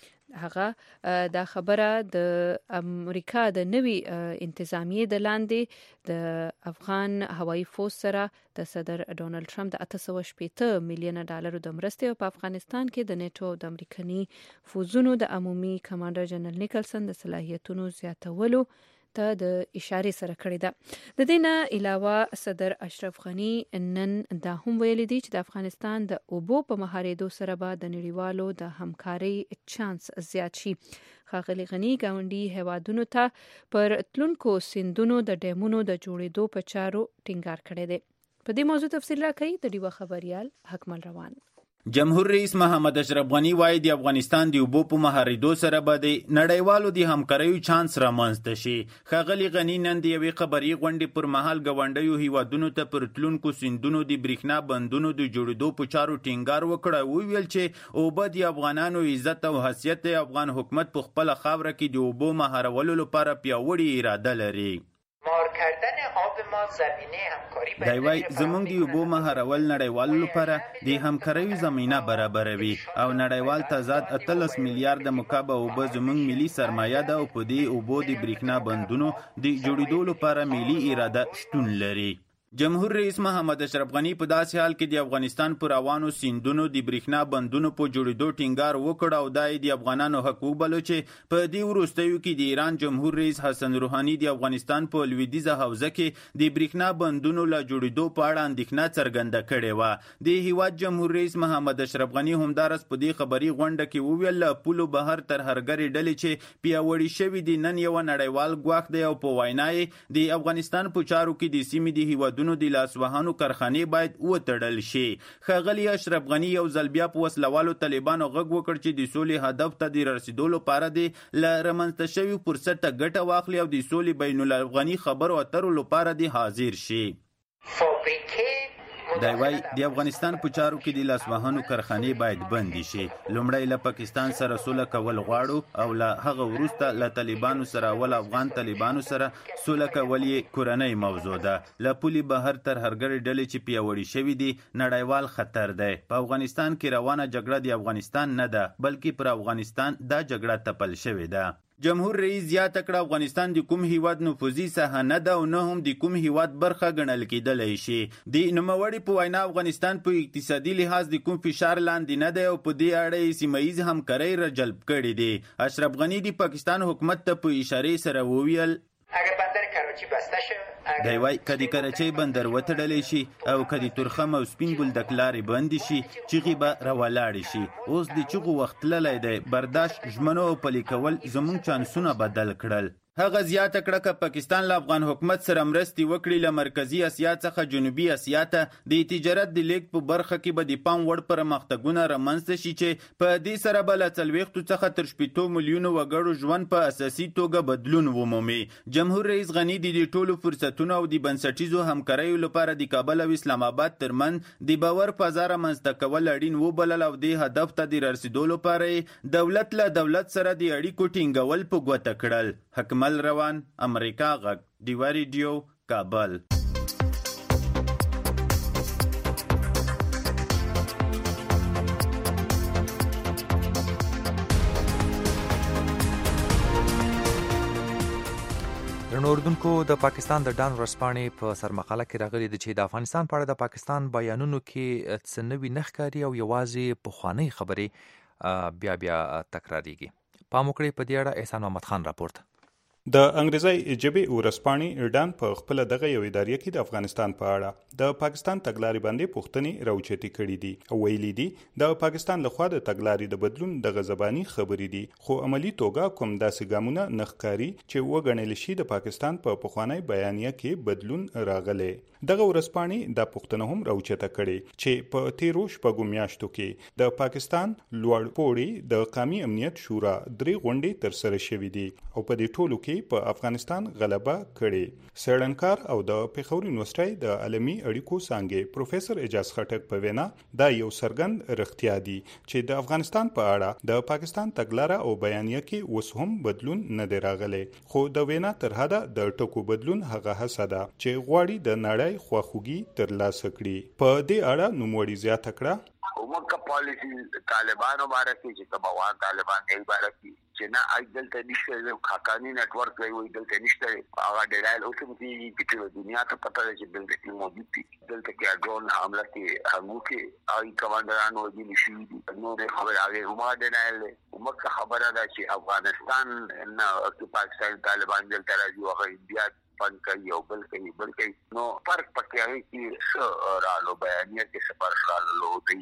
هغه دا خبره د امریکا د نوي انتظامیه د لاندې د افغان هوایي فوج سره د صدر ډونالد ټرمپ د اته سوه شپېته میلیونه ډالرو د مرستې په افغانستان کې د نیټو او د امریکایي فوجونو د عمومي کمانډر جنرال نیکلسن د صلاحیتونو زیاتولو ته د اشاره سره کړې ده. د دې نه علاوه صدر اشرف غنی نن دا هم ویلي دی چې د افغانستان د اوبو په مهارېدو سره به د نړیوالو د همکارۍ چانس زیات شي. ښاغلي غنی ګاونډي هیوادونو ته پر تلونکو سیندونو د ډیمونو د جوړېدو په چارو ټینګار کړی دی. په دې موضوع تفصیل راکوي د ډیوه خبريال حکمل روان. جمهور رئیس محمد اشرف غنی وايي د افغانستان د اوبو په مهارېدو سره به د نړیوالو د همکاریو چانس رامنځته شي. ښاغلي غنی نن د یوې خبري غونډې پر مهال ګاونډیو هیوادونو ته پر تلونکو سیندونو د برېښنا بندونو د جوړېدو په چارو ټینګار وکړ. وویل چې اوبه د افغانانو عزت او حیثیت دی. افغان حکومت په خپله خاوره کې د اوبو مهارولو لپاره پیاوړې اراده لري. مار کردن آب ما زمینه همکاری دی وای زمونږ د اوبو مهارول نړیوالو لپاره د همکاریو زمینه برابروي او نړیوال تضاد اتلس میلیارډ مکعب اوبه زمونږ ملي سرمایه ده او په دې اوبو د برېښنا بندونو د جوړېدو لپاره ملي اراده شتون لري. جمهور رئیس محمد اشرف غنی په داسې حال کې د افغانستان پر روانو سیندونو د برېښنا بندونو په جوړېدو ټینګار وکړ او دا د افغانانو حق وبلو چې په دې وروستیو کې د ایران جمهور رئیس حسن روحاني د افغانستان په لویدیځه حوزه کې د برېښنا بندونو له جوړېدو په اړه اندېښنه څرګنده کړې وه. د هیواد جمهور رئیس محمد اشرف غنی همدارس په دې خبري غونډه کې وویل له پولو بهر تر هرګرې ډلې چې پیاوړي شوي دي نن یو نړیوال ګواښ دی او په وینا یې د افغانستان په چارو کې د سیمې د هیوادونو د لاسوهانو کارخانې باید وتړل شي. ښاغلي اشرف غنی یو ځل بیا په وسلوالو طالبانو غږ وکړ چې د سولې هدف ته د رسیدو لپاره د له رامنځته شوي فرصت ته ګټه واخلي او د سولې بین الافغاني خبرو اترو لپاره د حاضر شي. دی وای د افغانستان په چارو کې د لاسوهانو کارخانې باید بندي شي. لومړی له پاکستان سره سوله کول غواړو او له هغه وروسته له طالبانو سره ول افغان طالبانو سره سوله کول یې کورنۍ موضوع ده. له پولي بهر تر هرګرې ډلې چې پیاوړي شوي دي نړیوال خطر دی. په افغانستان کې روانه جګړه د افغانستان نه ده بلکې پر افغانستان دا جګړه تپل شوې ده. جمهور رئیس زیاته کړه افغانستان د کوم هیواد نفوذي ساحه نه ده او نه هم د کوم هیواد برخه ګڼل کېدلی شي. د نوموړي په وینا افغانستان په اقتصادي لحاظ د کوم فشار لاندې نه دی او په دې اړه یې سیمه ییز همکارۍ را جلب کړې دي. اشرف غنی د پاکستان حکومت ته په اشارې سره وویل اگر بندر کراچی بسته شه دی وای کدی کراچۍ بندر وتړلی شي او کدی تورخم او سپین بولدک لارې بندې شي چغې به راولاړې شي. اوس د چغو وخت تللی دی. برداشت ژمنو او پلي کول زموږ چانسونه بدل کړل. هغه زیاته کړه که پاکستان له افغان حکومت سره مرستې وکړي له مرکزي اسیا څخه جنوبي اسیا ته د تجارت د لیږد په برخه کې به د پام وړ پرمختګونه رامنځته شي چې په دې سره به له څلوېښتو څخه تر شپېتو میلیونو وګړو ژوند په اساسي توګه بدلون ومومي. جمهور رئیس غني د دې ټولو فرصتونو او د بنسټیزو همکاریو لپاره د کابل او اسلام آباد ترمنځ د باور فضا رامنځته کول اړین وبلل او دې هدف ته د رسیدو لپاره دولت له دولت سره د اړیکو ټینګول په ګوته کړل. حکمل روان امریکا غږ ډیوا ریډیو کابل. اردوونکو د پاکستان د ډان ورځپاڼې په سرمقاله کې راغلي دي چې د افغانستان په اړه د پاکستان بیانونو کې څه نوي نه ښکاري او یوازې پخوانۍ خبرې بیا بیا تکراریږي. پام وکړئ په دې اړه احسان محمد خان راپورټ. د انګریزي ژبې ورځپاڼې ډان په خپل دغه یو ادارې کې د افغانستان په اړه د پاکستان تګلارې باندې پوښتنې راوچتې کړې دي او ویلي دي د پاکستان لخوا د تګلارې د بدلون د غزبانی خبرې دي خو عملی توګه کوم داسې ګامونه نخکاری چې وګڼل شي د پاکستان په پخوانی بیانیه کې بدلون راغلی. دغه ورځپاڼې د پوښتنه هم راوچته کړې چې په تیرو شپږو میاشتو کې د پاکستان لوړ پوړی د قومي امنیت شورا درې غونډې تر سره شوې دي او په دې ټولو کې کې په افغانستان غلبه کړې. سړنکار او د پیښور یونیورسيټي د عالمي اړیکو څانګې پروفیسور اجاز خټک په وینا دا یو سرګند رښتیا دی چې د افغانستان په اړه د پاکستان تګلاره او بیانیه کې اوس هم بدلون نه دی راغلی، خو د وینا تر حده د ټکو بدلون هغه هڅه ده چې غواړي د نړۍ خواخوږي ترلاسه کړي. په دې اړه نوموړي زیاته کړه حکومت کا پالیسی طالبانو باره کې چې تبوان طالبان یې باره کې چې نه ایدل ته نشته خاکانی نت ورک کوي وي دلته نشته هغه ډیرایل اوس هم دي چې دنیا ته پته ده چې دلته کې موجود دي دلته کې ډرون حمله کې هغه کې آی کمانډرانو دي نشي دي نو د خبر هغه ما ډیرایل مکه خبره ده چې افغانستان نه او پاکستان طالبان دلته راځي هغه انډیا فن کوي او بل کوي بل کوي نو فرق پکې هغه کې څه رالو بیانیه کې سفر رالو دی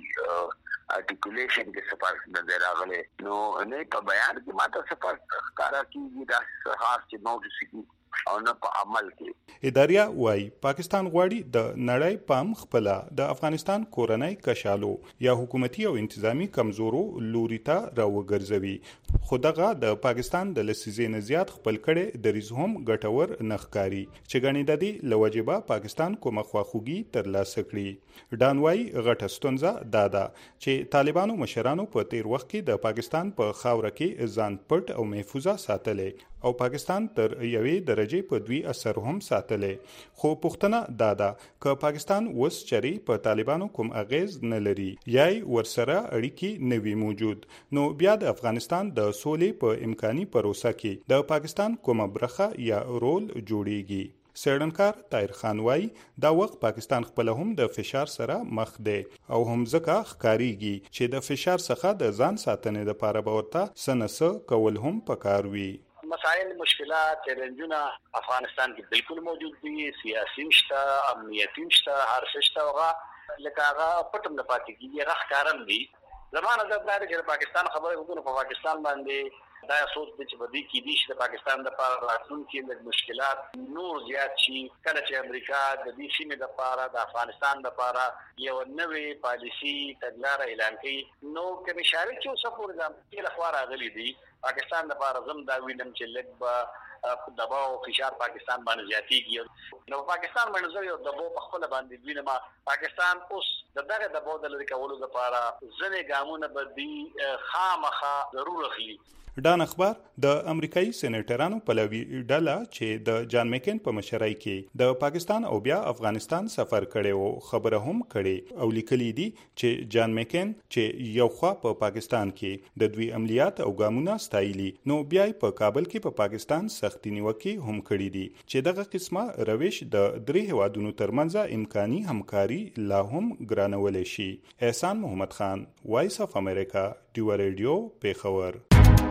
ارټیکولیشن کې سفر نه راغلی نو نه په بیان کې ماته سفر کارا کیږي دا خاص چې نو چې او نه په عمل کې. اداریا وای پاکستان غواړي د نړۍ پام خپل د افغانستان کورنۍ کشالو یا حکومتي او انتظامی کمزورو لوري ته راوګرځوي، خو دغه د پاکستان د لسیزې نه زیات خپل کړي د ریزهم ګټور نخکاری چې غنی د دې لوجبه پاکستان کومه خواخوږي ترلاسه کړي. ډانوای غټه ستونزه دادا چې طالبانو مشرانو په تیر وخت کې د پاکستان په خاور کې ځان پټ او محفوظه ساتلې او پاکستان تر یوې درجه په دوی اثر هم ساتلې، خو پښتنه دادا ک پاکستان وس چری په طالبانو کوم اغیز نه لري یای ورسره اړیکی نوي موجود، نو بیا د افغانستان د سولې په امکاني پروسه کې د پاکستان کومه برخه یا رول جوړیږي. سړنکار طاهر خان وای دا وخت پاکستان خپل هم د فشار سره مخ دی او هم ځکه ښکاریږي چې د فشار څخه د ځان ساتنې لپاره به ورته سنسه کول هم پکار وي. مسائل مشکلات چیلنجونه افغانستان کې بالکل موجود دي، سیاسي مشته امنیتي مشته هر څه شته هغه لکه هغه پټم نه پاتې کیږي هغه ښکارم دي. زمانه د بلاد چې پاکستان خبره وکړو په پاکستان باندې دا سوچ دي چې بدی کې دي چې پاکستان د لپاره راتلونکي د مشکلات نور زیات شي کله چې امریکا د دې سیمې د لپاره د افغانستان د لپاره یو نوې پالیسی تګلاره اعلان کړي نو کوم اشاره چې اوس په نظام کې لخوا راغلي دي پاکستان د لپاره زم دا وینم چې لږ به دباو او فشار پاکستان باندې زیاتیږي نو پاکستان باندې یو دباو په خپل باندې وینم پاکستان اوس دغه دباو د لری کولو لپاره ځنې ګامونه به دي خامخا ضرور اخلي. ډان اخبار د امریکایي سېنیټرانو پلوي ډله چې د جان میکن په مشرۍ کې د پاکستان او بیا افغانستان سفر کړي او خبره هم کړي او لیکلي دي چې جان میکن چې یو خوا په پا پاکستان کې د دوی عملیات او ګامونه ستایلي نو بیا په کابل کې په پا پاکستان سختي نیوکه هم کړي دي چې دغه قسمه روش د درې هوادونو ترمنځ امکاني همکاري لا هم ګرانول شي. احسان محمد خان، وایس اف امریکا، ډیو ریډیو، پیښور.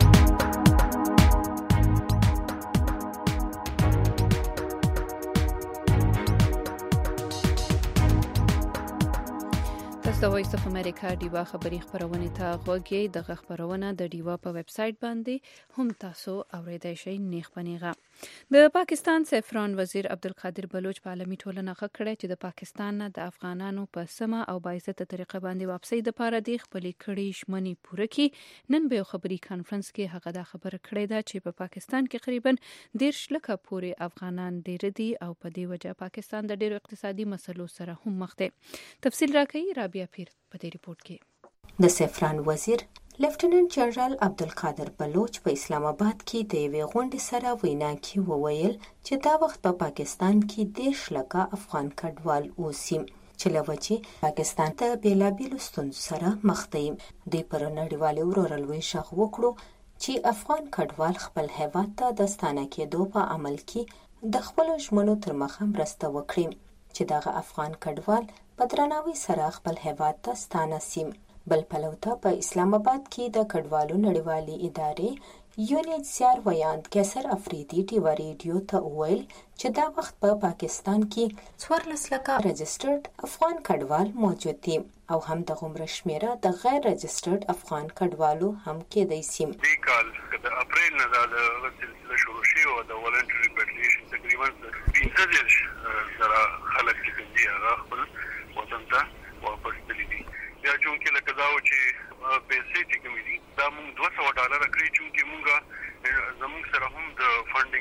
د وایس اف امریکا ډیوا خبری خبرونه ته غوږی د خبرونه د ډیوا په ویب سټ باندې هم تاسو اوریدای شئ. نیخ پنیغه د پاکستان سفران وزیر عبدالقادر بلوچ په عالمي ټولنه خکړه چې د پاکستان نه د افغانانو په سمه او باعزته طریقه باندې واپسي د پاره دی خپل کړي شمنی پوره کی. نن به خبري کانفرنس کې هغه دا خبره کړې ده چې په پاکستان کې تقریبا ډیر لکه پورې افغانان ډیر دي او په دې وجه پاکستان د ډیرو اقتصادي مسلو سره هم مخ دی. تفصیل راکړي رابعه پیر په دې ریپورت کې. د سفران وزیر لیفټیننټ جنرال عبدالقادر بلوچ په اسلام آباد کې د یوې غونډې سره وینا کې وویل چې دا وخت په پاکستان کې دیش لکه افغان کډوال اوسي چې له وجې پاکستان ته بیلابیلو ستونزو سره مخ دی. دوی پر نړیوالې ورورلوۍ غږ وکړو چې افغان کډوال خپل هیواد ته د ستانه کېدو په عمل کې د خپلو ژمنو تر مخه مرسته وکړي چې دغه افغان کډوال په درناوي سره خپل هیواد ته ستانه سي. بل پلوته په اسلام آباد کې د کډوالو نړیوالې ادارې یو ایچ سی آر ویاند کیسر افریدي ټیوا ریډیو ته وویل چې دا وخت په پاکستان کې څوارلس لکه رجسټرډ افغان کډوال موجود دي او هم د غومره شمیره د غیر رجسټرډ افغان کډوالو هم کېدای شي. د کال د اپریل نه د سلسله شروع شي او د ولنټري ریپاټریشن تقریبا پنځه دېرش زره خلک چې دي هغه خپل وطن ته واپس تللي دي. یا چونکې لکه دا و چې پیسې چې کومې دي دا موږ دوه سوه ډالره کړي چونکې موږ زموږ سره هم د فنډینګ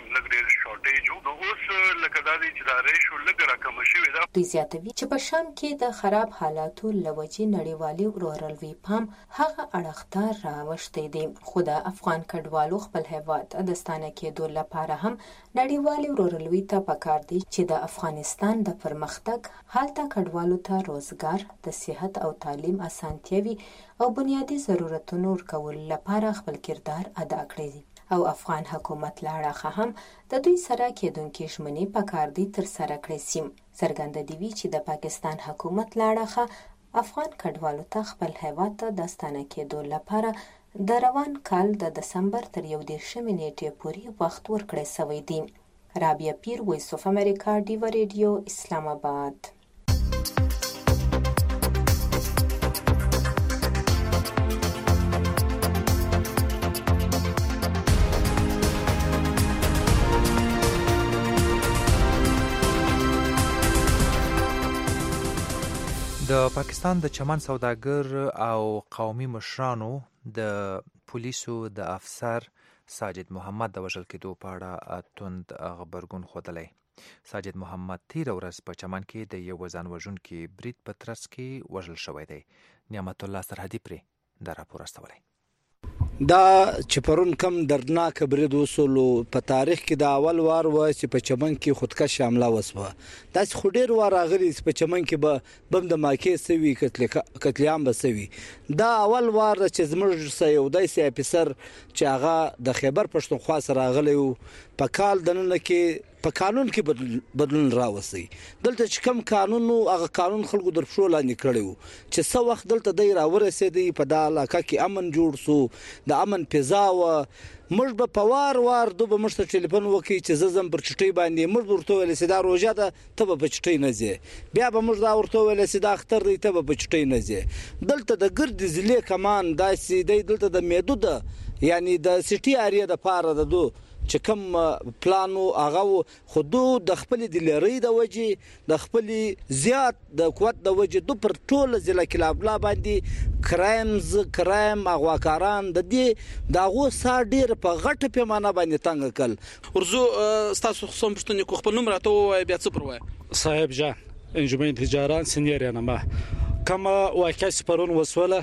لږ ډېر شارټیج وو. نو اوس لکه دا دی چې دا ریشو لږ راکمه شوې ده. دوی زیاتوي چې په شام کې د خراب حالاتو له وجې نړیوالي ورورولوي پام هغه اړخ ته راوښتی دی، خو د افغان کډوالو خپل هیواد د ستانه کېدو لپاره هم نړیوالي ورورولوي ته پکار دی چې د افغانستان د پرمختګ، هلته کډوالو ته روزګار، د صحت او تعلیم اسانتیاوي او بنیادی ضرورتونو ورکولو لپاره خپل کردار ادا کړی دی. او افغان حکومت له اړخه هم د دوی سره کېدونکې ژمنې پکار دي ترسره کړي سي. څرګنده دی چې د پاکستان حکومت له اړخه افغان کډوالو ته خپل هیواد ته د ستانه کېدو لپاره د روان کال د دسمبر تر یو دېرشمې نیټې پورې وخت ورکړی سوی دی. رابعه پیر، وایس اف امریکا، ډیوا ریډیو، اسلام آباد. د پاکستان د چمن سوداګر او قومي مشرانو د پولیسو د افسر ساجد محمد د وژل کېدو په اړه توند غبرګون ښودلی. ساجد محمد تېره ورځ په چمن کې د یو ځان وژونکي برید په ترڅ کې وژل شوی دی. نعمت الله سرحدي پرې دا راپور استولی. دا چې پرون کم دردناک برید وسولو په تاریخ کې د اول وار و چې په چمن کې خودکش حمله وسوه. داسې خو ډېر وار راغلي چې په چمن کې به بم د ماکې سوي، قتل عام به سوي. دا اول وار چې زموږ سه یو داسې افیسر چې هغه د خیبر پښتونخوا سره راغلی و په کال دننه کې په قانون کې بدلون راوسی. دلته چې کم قانون نو هغه قانون خلکو در پښو لاندې کړی و چې څه وخت دلته دی راورسېدی، په دا علاقه کې امن جوړ سو، د امن فضا وه. موږ به په وار وار دو به موږ ته ټلیفون وکړي چې زه ځم پر چټۍ باندې. موږ به ورته ویلی چې دا روژه ده، ته به په چټۍ نه ځې. بیا به موږ دا ورته ویلی چې دا اختر دی، ته به په چټۍ نه ځې. دلته د ګردې ضلع کمان داسې دی، دلته د میدو ده، یعنی د سټي اریه دپاره د دو چې کوم پلانو هغه خو دو د خپلې د لرۍ د وجې، د خپلې زیات د قوت د وجې دو پر ټوله ضلع کلابلا باندې کرایمز، کرایم، اغواکاران د دې د هغو سا ډېر په غټه پیمانه باندې تنګ کړل. ورزو ستاسو خصوصا پوښتنې کو خپل نوم راته ووایه، بیا څه پر وایه. صاحب جان انجمن تجاران سینیر ینما کومه واقعه چې پرون وسوله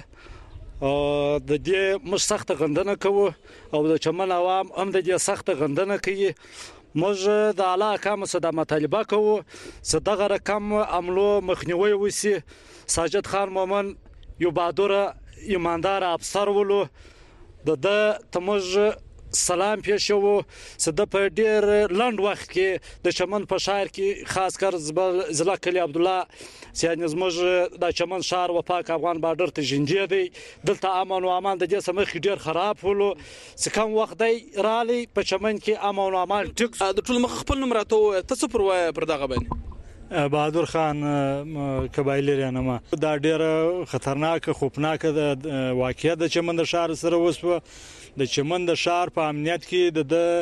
د دې موږ سخت غندنه کوو او د چمن عوام هم د دې سخت غندنه کوي. موږ د اعلی احکامو څخه د مطالبه کوو چې دغه رقم عملو مخنیوي وشي. ساجد خان مومن یو بهادر ایماندار افسر ولو، د د تموږ سلام پیښو چې د په ډېر لنډ وخت کې د چمن په شهر کې خاص کر ضلع کلی عبد الله سیانه زموږ د چمن شهر و پاک افغان بارډر ته جنجې دی. دلته امن او امان د دې سمخ ډېر خراب ولو. چې کوم وخت دی رالی په چمن کې امن او امان ټیک د ټول مخ خپل نوم راته تاسو پر وای پر دغه باندې. بهادر خان قبایلی رانما دا ډېر خطرناک خوفناک د واقعیت د چمن د شهر سره وسوه. د چمن د شهر په امنیت کې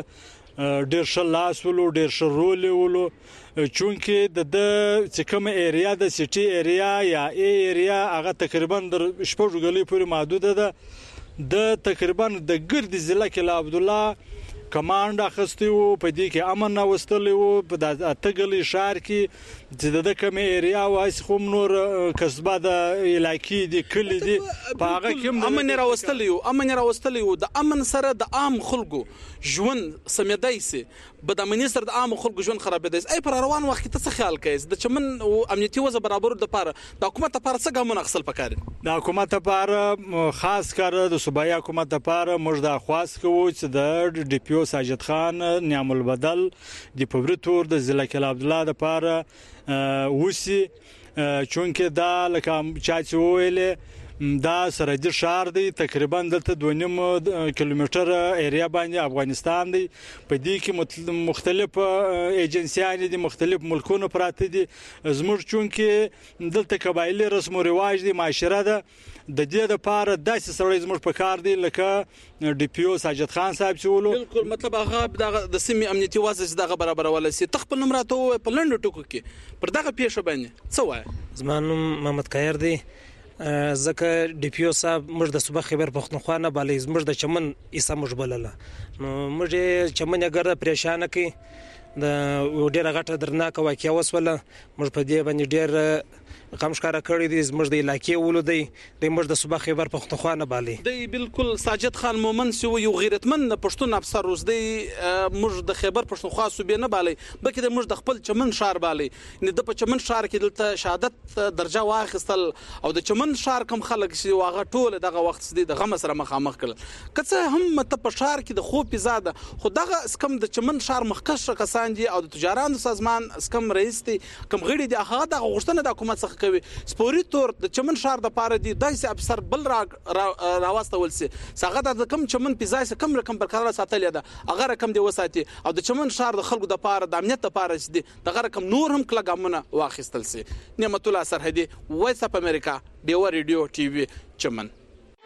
د ډېر ښه لاس ولو، ډېر ښه رول ولو، چونکې د د کوم ایریا د سټي ایریا یا ای ایریا هغه تقریبا در شپږ غلې پورې محدوده ده. د تقریبا د ګرد ضلع کې عبد الله کمانډ اخستی وو، په دې کې امن نه وستلی وو. په د اتګلې شهر کې چې د کوم ایریا وایس خو نور کسبه د علاقې دي کلی دي په هغه کې امن راوستلی وو. امن راوستلی وو د امن سره د عام خلکو ژوند سمېدای سي، به د منیستر د عام خلکو ژوند خرابېدای سي. ای پر روان وخت ته څه خیال کوي د چمن او امنیتي وضع برابر د لپاره د حکومت لپاره څه ګامونه اخیستل پکار دي؟ د حکومت لپاره خاص کار د صوبایي حکومت لپاره موږ د خواست کوو چې د ډي پی او ساجد خان نعم البدل د پبری تور د ضلع کل عبد الله لپاره وسی، چونکه دا لکه چا چې ویلې دا سرحدي شهر دی، تقریبا دلته دوه نیم کیلومتر ایریا باندې افغانستان دی. په دې کې مختلف ایجنسیان دي، مختلف ملکونه پراته دي. زموږ چونکه دلته قبایلی رسم او رواج دي، معاشره ده. د دې لپاره داسې سړی زموږ په کار دی لکه ډي پی او ساجد خان صاحب چې ولو. بالکل مطلب هغه د سیمې امنیتي وضع چې دغه برابرول سي. تخپل نوم راته په لنډو ټکو کې پر دغه پیښه باندې څه وایي؟ زما نوم محمد کایر دی، ځکه ډي پی او صاحب موږ د صوبه خیبر پښتونخوا نه بالي موږ د چمن ایسه موږ بلله نو موږ چمن اگر پریشان کی د ډیره غټه درناکه واقعیا وسوله موږ په دې باندې ډیر قام ښکارا کړی دي زموږ د علاقې ولودي د موږ د صوبه خیبر پښتونخوا نه بالي دی بالکل ساجد خان مومن سو یو غیرتمن پښتون افسر اوس دی موږ د خیبر پښتونخوا صوبې نه بالي بلکې د موږ د خپل چمن شار بالي نه د په چمن شار کې دلته شهادت درجه واخیستل او د چمن شار کم خلک چې واغه ټول دغه وخت دي د غم سره مخامخ کړل کڅه هم ته په شار کې د خوب زاده خو دغه اسکم د چمن شار مخکش کسان دي او د تجارانو سازمان اسکم رئیس دي کم غړي دي هغه د غوښتنه د حکومت څخه کوي سپوري تور د چمن شار د پاره دي دایسه افسر بل را راوستول سي څنګه د کم چمن پیزای کم رقم برقرار ساتل ده هغه رقم دی وساتي او د چمن شار د خلکو د پاره د امنیت د پاره دي دغه رقم نور هم کله ګامونه واخیستل سي نعمت الله سرحدي وایس اپ امریکا دیو ریډیو ټي وي چمن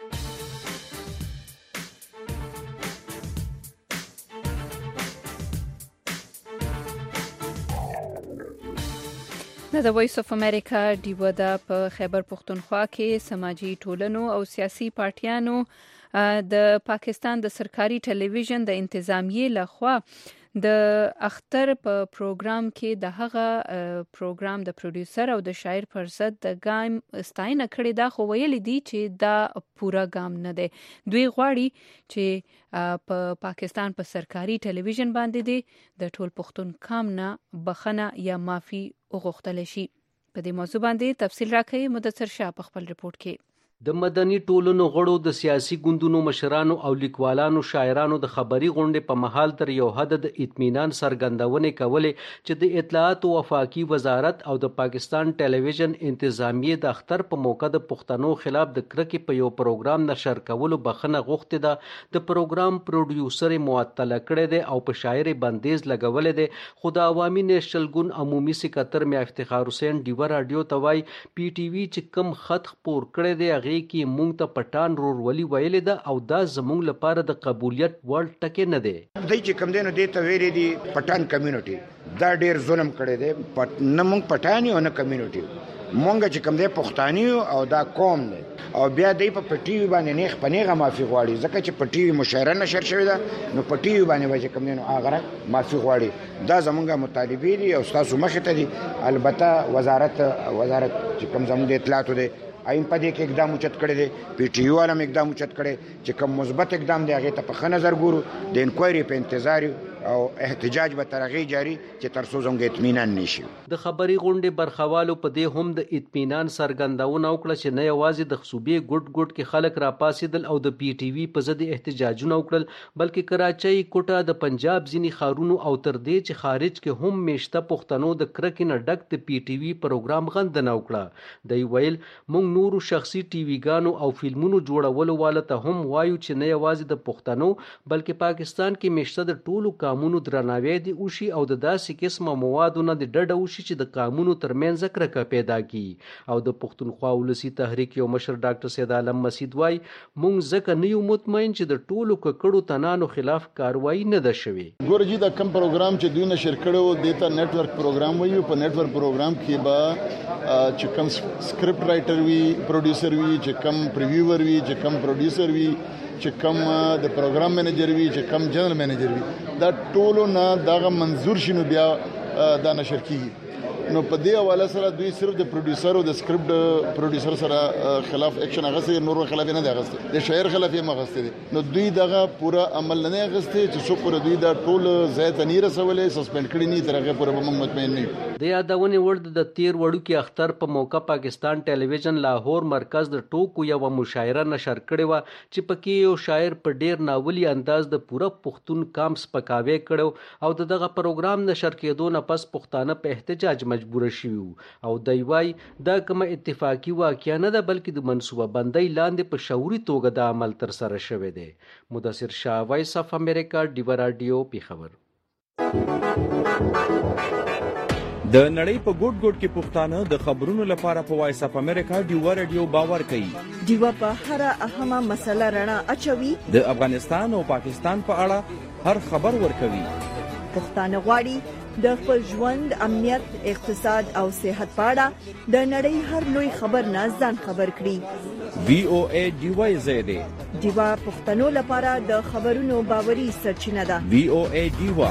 د وایس اف امریکا دیو د په خیبر پښتونخوا کې سماجی ټولنو او سیاسي پارټیانو د پاکستان د سرکاري ټلویزیون د انتظامیې لخوا د اختر په پروګرام کې د هغه پروګرام د پروډوسر او د شاعر پر ضد د ګام ستاینه کړې ده خو ویل دي چې دا پورا ګام نه دی دوی غواړي چې په پاکستان په سرکاري ټلویزیون باندې دي د ټول پښتون قام نه بخنه یا معافي وغوښتل شي په دې موضوع باندې تفصیل راکړي مدثر شاه په خپل رپورت کې د مدني ټولنو غړو د سیاسي ګوندونو مشرانو او لیکوالانو شاعرانو د خبري غونډې په محل تر یو حد د اطمینان څرګندونې کولې چې د اطلاعات او وفاقي وزارت او د پاکستان ټلویزیون انتظامیې د اختر په موقع د پښتنو خلاف د کرکې په یو پروګرام نشر کولو بخنه غوښتې ده د پروګرام پروډوسر معطل کړی دی او په شاعر بندیز لګولې دی خو د عوامي نېشنل ګوند عمومي سکرټر میا افتخار حسین ډیو رادیو توای پی ټی وی چې کم خط خپور کړی دی کې مونږ ته پټان رورولي ویلې ده او دا زموږ لپاره د قبولیت وړ ټکی نه دی دای چې کم دینو دې ته ویلې دي پټان کمیونټي دا ډیر ظلم کړی دی پټ نه مونږ پټانی او نه کمیونټي مونږ چې کم دی پښتاني او دا قوم دی او بیا دې په پټي باندې نه خپنيغه معافي غواړي ځکه چې پټي مشاعره نشر شوی ده نو پټي باندې وجه کم دینو هغه معافي غواړي دا زمونږه مطالبه دي او تاسو مخه ته دي البته وزارت وزارت چې کم زموږ د اطلاعات دی ایم په دې کې اقدام اوچت کړی دی پی ټی یو علم اقدام اوچت کړی چې کوم مثبت اقدام دی هغه ته په ښه نظر ګورو د انکوایري په انتظار او احتجاج به تر هغې جاري چې تر څو زموږ اطمینان نشي د خبري غونډې برخوالو په دې هم د اطمینان څرګندونه وکړه چې نه یوازې د صوبې ګډ ګډ کې خلک راپاسېدل او د پی ټی وي په ضد احتجاجونه وکړل بلکې کراچۍ کوټه د پنجاب ځینې ښارونو او تر دې چې خارج کې هم میشته پښتنو د کرکې نه ډک د پی ټی وي پروګرام غندنه وکړه دوی ویل موږ نورو شخصي ټي وي ګانو او فلمونو جوړولو والا ته هم وایو چې نه یوازې د پښتنو بلکې پاکستان کې میشته د ټولو قانونو درناوی دی اوشي او د داسې قسمه موادو نه د ډډه وشي چې د قانونو ترمنځ کرکه پیدا کی او د پښتونخوا ولسی تحریک یو مشر ډاکټر سید عالم مسعود وای مونږ ځکه نه یو مطمئن چې د ټولو ککړو تنانو خلاف کاروایی نه ده شوې ګورجی دا کم پروګرام چې دوی نشر کړو دیتا نت ورک پروګرام وایي په نت ورک پروګرام کې با چې کم سکرپټ رائټر وی پروډوسر وی چې کم پریویور وی چې کم پروډوسر وی چې کم د پروګرام منیجر وی چې کم جنرال منیجر وی دا ټولو نه دغه منظور شنو بیا دا نشر کیږي نو په دې حواله سره دوی صرف د پروډوسر او د سکرپټ پروډوسر سره خلاف اکشن اغسته نور خلاف نه دی اغسته د شاعر خلاف یې مغسته دي نو دوی دغه پورا عمل نه اغسته چې څو پر دوی دا ټول زیات نه رسولې سسپند کړی نه ترغه پورا به مطمئن نه د یادونه ورد د تیر وړو کې اختر په موقع پاکستان ټلویزیون لاهور مرکز د ټوکو یو مشاعره نشر کړې و چې پکې یو شاعر په ډیر ناولي انداز د پورا پښتون کام سپکاوي کړو او دغه پروګرام نشر کېدو نه پس پښتانه په احتجاج مجبور شوي او دی وای دا کومه اتفاقی واقعیا نه ده بلکې د منصوبه بندۍ لاندې په شعوري توګه د عمل تر سره شوی دی مدثر شاه وایس اف امریکا ډیو رادیو پیښور د نړۍ په ګوټ ګوټ کې پښتانه د خبرونو لپاره په وایس اف امریکا ډیو رادیو باور کوي ډیو په هر اهمه مسله رڼا اچوي د افغانستان او پاکستان په اړه هر خبر ورکوي پښتانه غواړي د خپل ژوند، امنیت، اقتصاد او صحت په اړه د نړۍ هر لوی خبر نه ځان خبر کړي. وی او ای ډیوا زیاده ډیوا پښتنو لپاره د خبرونو باوري سرچینه ده. وی او ای ډیوا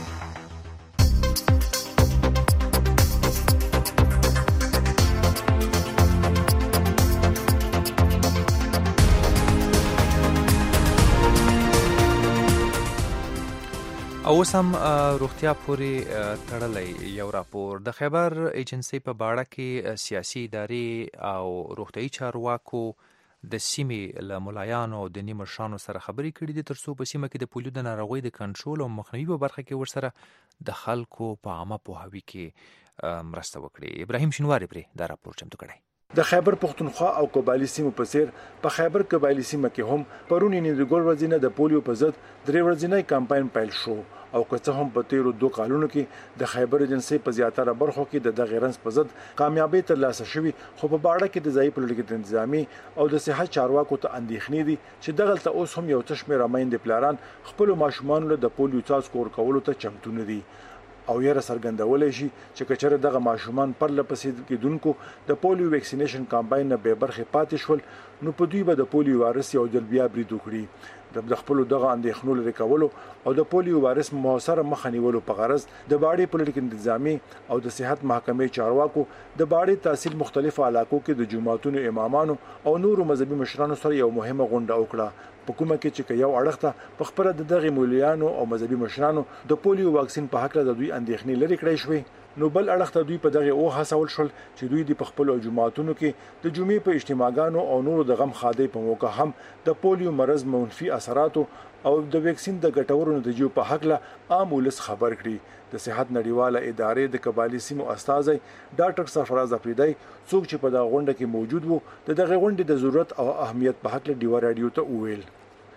او سم روغتیا پورې تړلې یو راپور د خیبر ایجنسی په باړه کې سیاسي ادارې او روغتیايي چارواکو د سیمې له ملایانو او د نیمرشانو سره خبرې کړې دي ترڅو په سیمه کې د پولیو د ناروغۍ د کنټرول او مخنیوي په برخه کې ورسره د خلکو په عامه پوهاوي کې مرسته وکړي. ابراهیم شینواری پرې دا راپور چمتو کړی. د خیبر پختونخوا او قبایلی سیمو په څیر په خیبر قبایلی سیمه کې هم پرون یې د ګول ورځینه د پولیو په ضد درې ورځینی کمپاین پیل شو او که څه هم په تیرو دوه کالونو کې د خیبر ایجنسی په زیاتره برخو کې د دغه رنس په ضد کامیابی ترلاسه شوې، خو په باړه کې د ځای پولیټیکل انتظامی او د صحت چارواکو ته اندېښنې دي چې دغلته اوس هم یو څه شمېر میندې پلاران خپل ماشومان له د پولیو څاڅکو ورکولو ته چمتو نه دي او یې سرګندولای شي چې کچره دغه ماشومان پر لپسې کېدونکو د پولیو ویکسینیشن کمپاین نه به برخه پاتې شول نو په دوی به د پولیو وایرس یو ځل بیا برید وکړي. د خپل دغه اندېښنو لري کولو او د پولیو وایرس موثر مخه نیولو په غرض د باړې پولیټیکل انتظامی او د صحت محکمې چارواکو د باړې تحصیل مختلفو علاقو کې د جماعتونو امامانو او نورو مذهبي مشرانو سره یو مهمه غونډه وکړه په کومه کې چې یو اړخته په خبره د دغه مولیانو او مذهبي مشرانو د پولیو واکسین په حق د دوی اندېښنې لري کړې شوې، نو بل اړخته دوی په دغه او حاصل شول چې دوی د خپل جماعتونو کې د جمعې په اجتماعګانو او نورو د غم خادي په موقع هم د پولیو مرض منفي اثرات او د ویکسین د ګټورو نتیجو په حق له عام ولس خبر کړي. د صحت نړیواله ادارې د قبایلی سیمو استاذ ډاکټر سرفراز افریدی څوک چې په دغه غونډه کې موجود وو د دغه غونډې د ضرورت او اهمیت په حق له ډیوا رادیو ته وویل.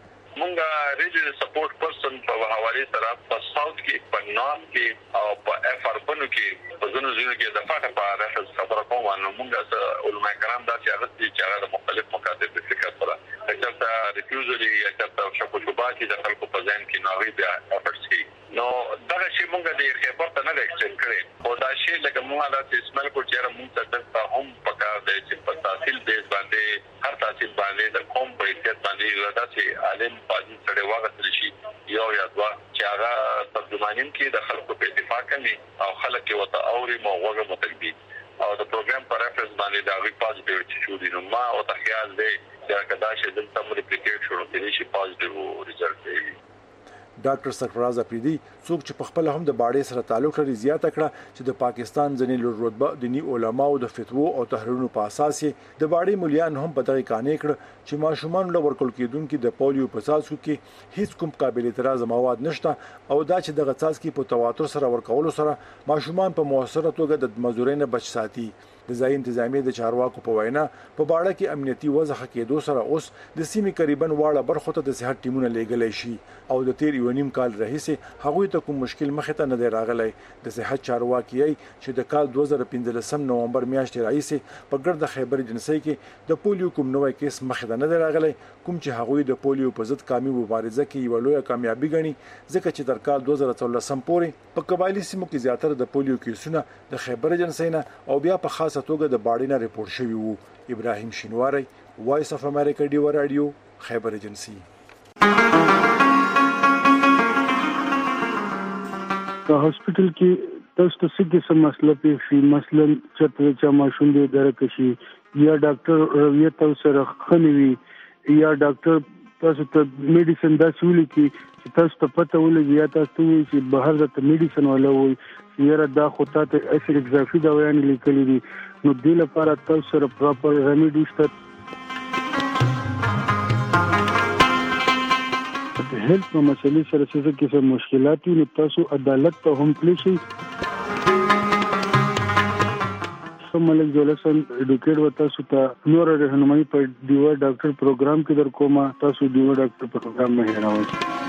مونږه ریجنل سپورټ پرسن په حواله سره په ساوث کې په نارث کې او په اف اربن کې په ځینو ځینو کې د فاټه په اړه خبره کوم نو مونږه علماء کرام دا چې هغه چې هغه مختلف مکاتب د فکر سره چې ریفیوزل یا چې شکو شوبات د خلکو په ځین کې نوې بیا افرټس کوي نو دا چې مونږ د خبر ته نه اکسچینج کړي او دا شی لکه مونږه د اسمل کو چیرې مونږ ته د هم پکار دی چې په تحصیل بیس باندې هر تحصیل باندې د قوم په احتیاط باندې راځي چې عالم پاجي سره واغتل شي یو یا دوا چې هغه ترجمانین کې د خلکو په اتفاق کوي او خلک کې وته اوري موغه متلبي او د پروګرام پر ریفرنس باندې دا غي پازیټیو شو دي نو ما او ته خیال دی چې کدا چې دلته مې ریپلیکیټ شروع کړي شي پازیټیو ریزلټ دی. ډاکټر سرفراز افریدی څوک چې په خپل هم د باړې سره تعلق لري زیاته کړه چې د پاکستان ځنې لوړ رتبه دینی علماو د فتوو او تحریرونو په اساس د باړې مليان هم په دغه قانې کړ چې ماشومان له ورکول کېدونکو د پولیو په څاڅکو کې هیڅ کوم قابل اعتراض مواد نشته او دا چې دغه څاڅکي په تواتر سره ورکول سره ماشومان په موثره توګه د مزورینه بچ ساتي. د ځای انتظامی د چارواکو په وینا په باړه کې امنیتي وضع کېدو سره اوس د سیمې تقریبا واړه برخو ته د صحت ټیمونه لیږلای شي او د تیر یو نیم کال راهیسې هغوی ته کوم مشکل مخ ته نه دی راغلی. د صحت چارواکي چې د کال دوه زره پنځلسم نومبر میاشتې راهیسې په ګرد خیبر ایجنسی کې د پولیو کوم نوې کیس مخ ته نه دی راغلی، کوم چې هغوی د پولیو په ضد قومي مبارزه کې یو لوی کامیابی ګڼي ځکه چې تر کال دوه زره څلورلسم پورې په قبایلی سیمو کې زیاتره د پولیو کیسونه د خیبر ایجنسی نه او بیا په خاصه توګه د باړې نه ریپورت شوی وو. ابراهیم شینواری، وایس اف امریکا ډیوا رادیو، خیبر ایجنسی. په هسپتال کې تاسو ته څه قسم مسله پیښ شي، مثلا چې چا ماشوم دی درک شي یا ډاکټر رویت او سره خنوي یا ډاکټر تاسو ته میډیسن دا سولې کې چې تاسو ته پته ولګي یا تاسو چې بهر د میډیسن ولا وي یاره دا خو تاسو اسید اضافي دوايان لیکلي دي نو د لپاره تاسو سره پراپر ریمیډي شته. د هیلث په مسلې سره څه کیسه مشکلات نو تاسو عدالت ته هم تللی شئ. ملک جولسن ایډوکیټ و تاسو ته نور رهنمایي په ډیوا ډاکټر پروګرام کې در کومه تاسو ډیوا ډاکټر پروګرام نه هیروئ.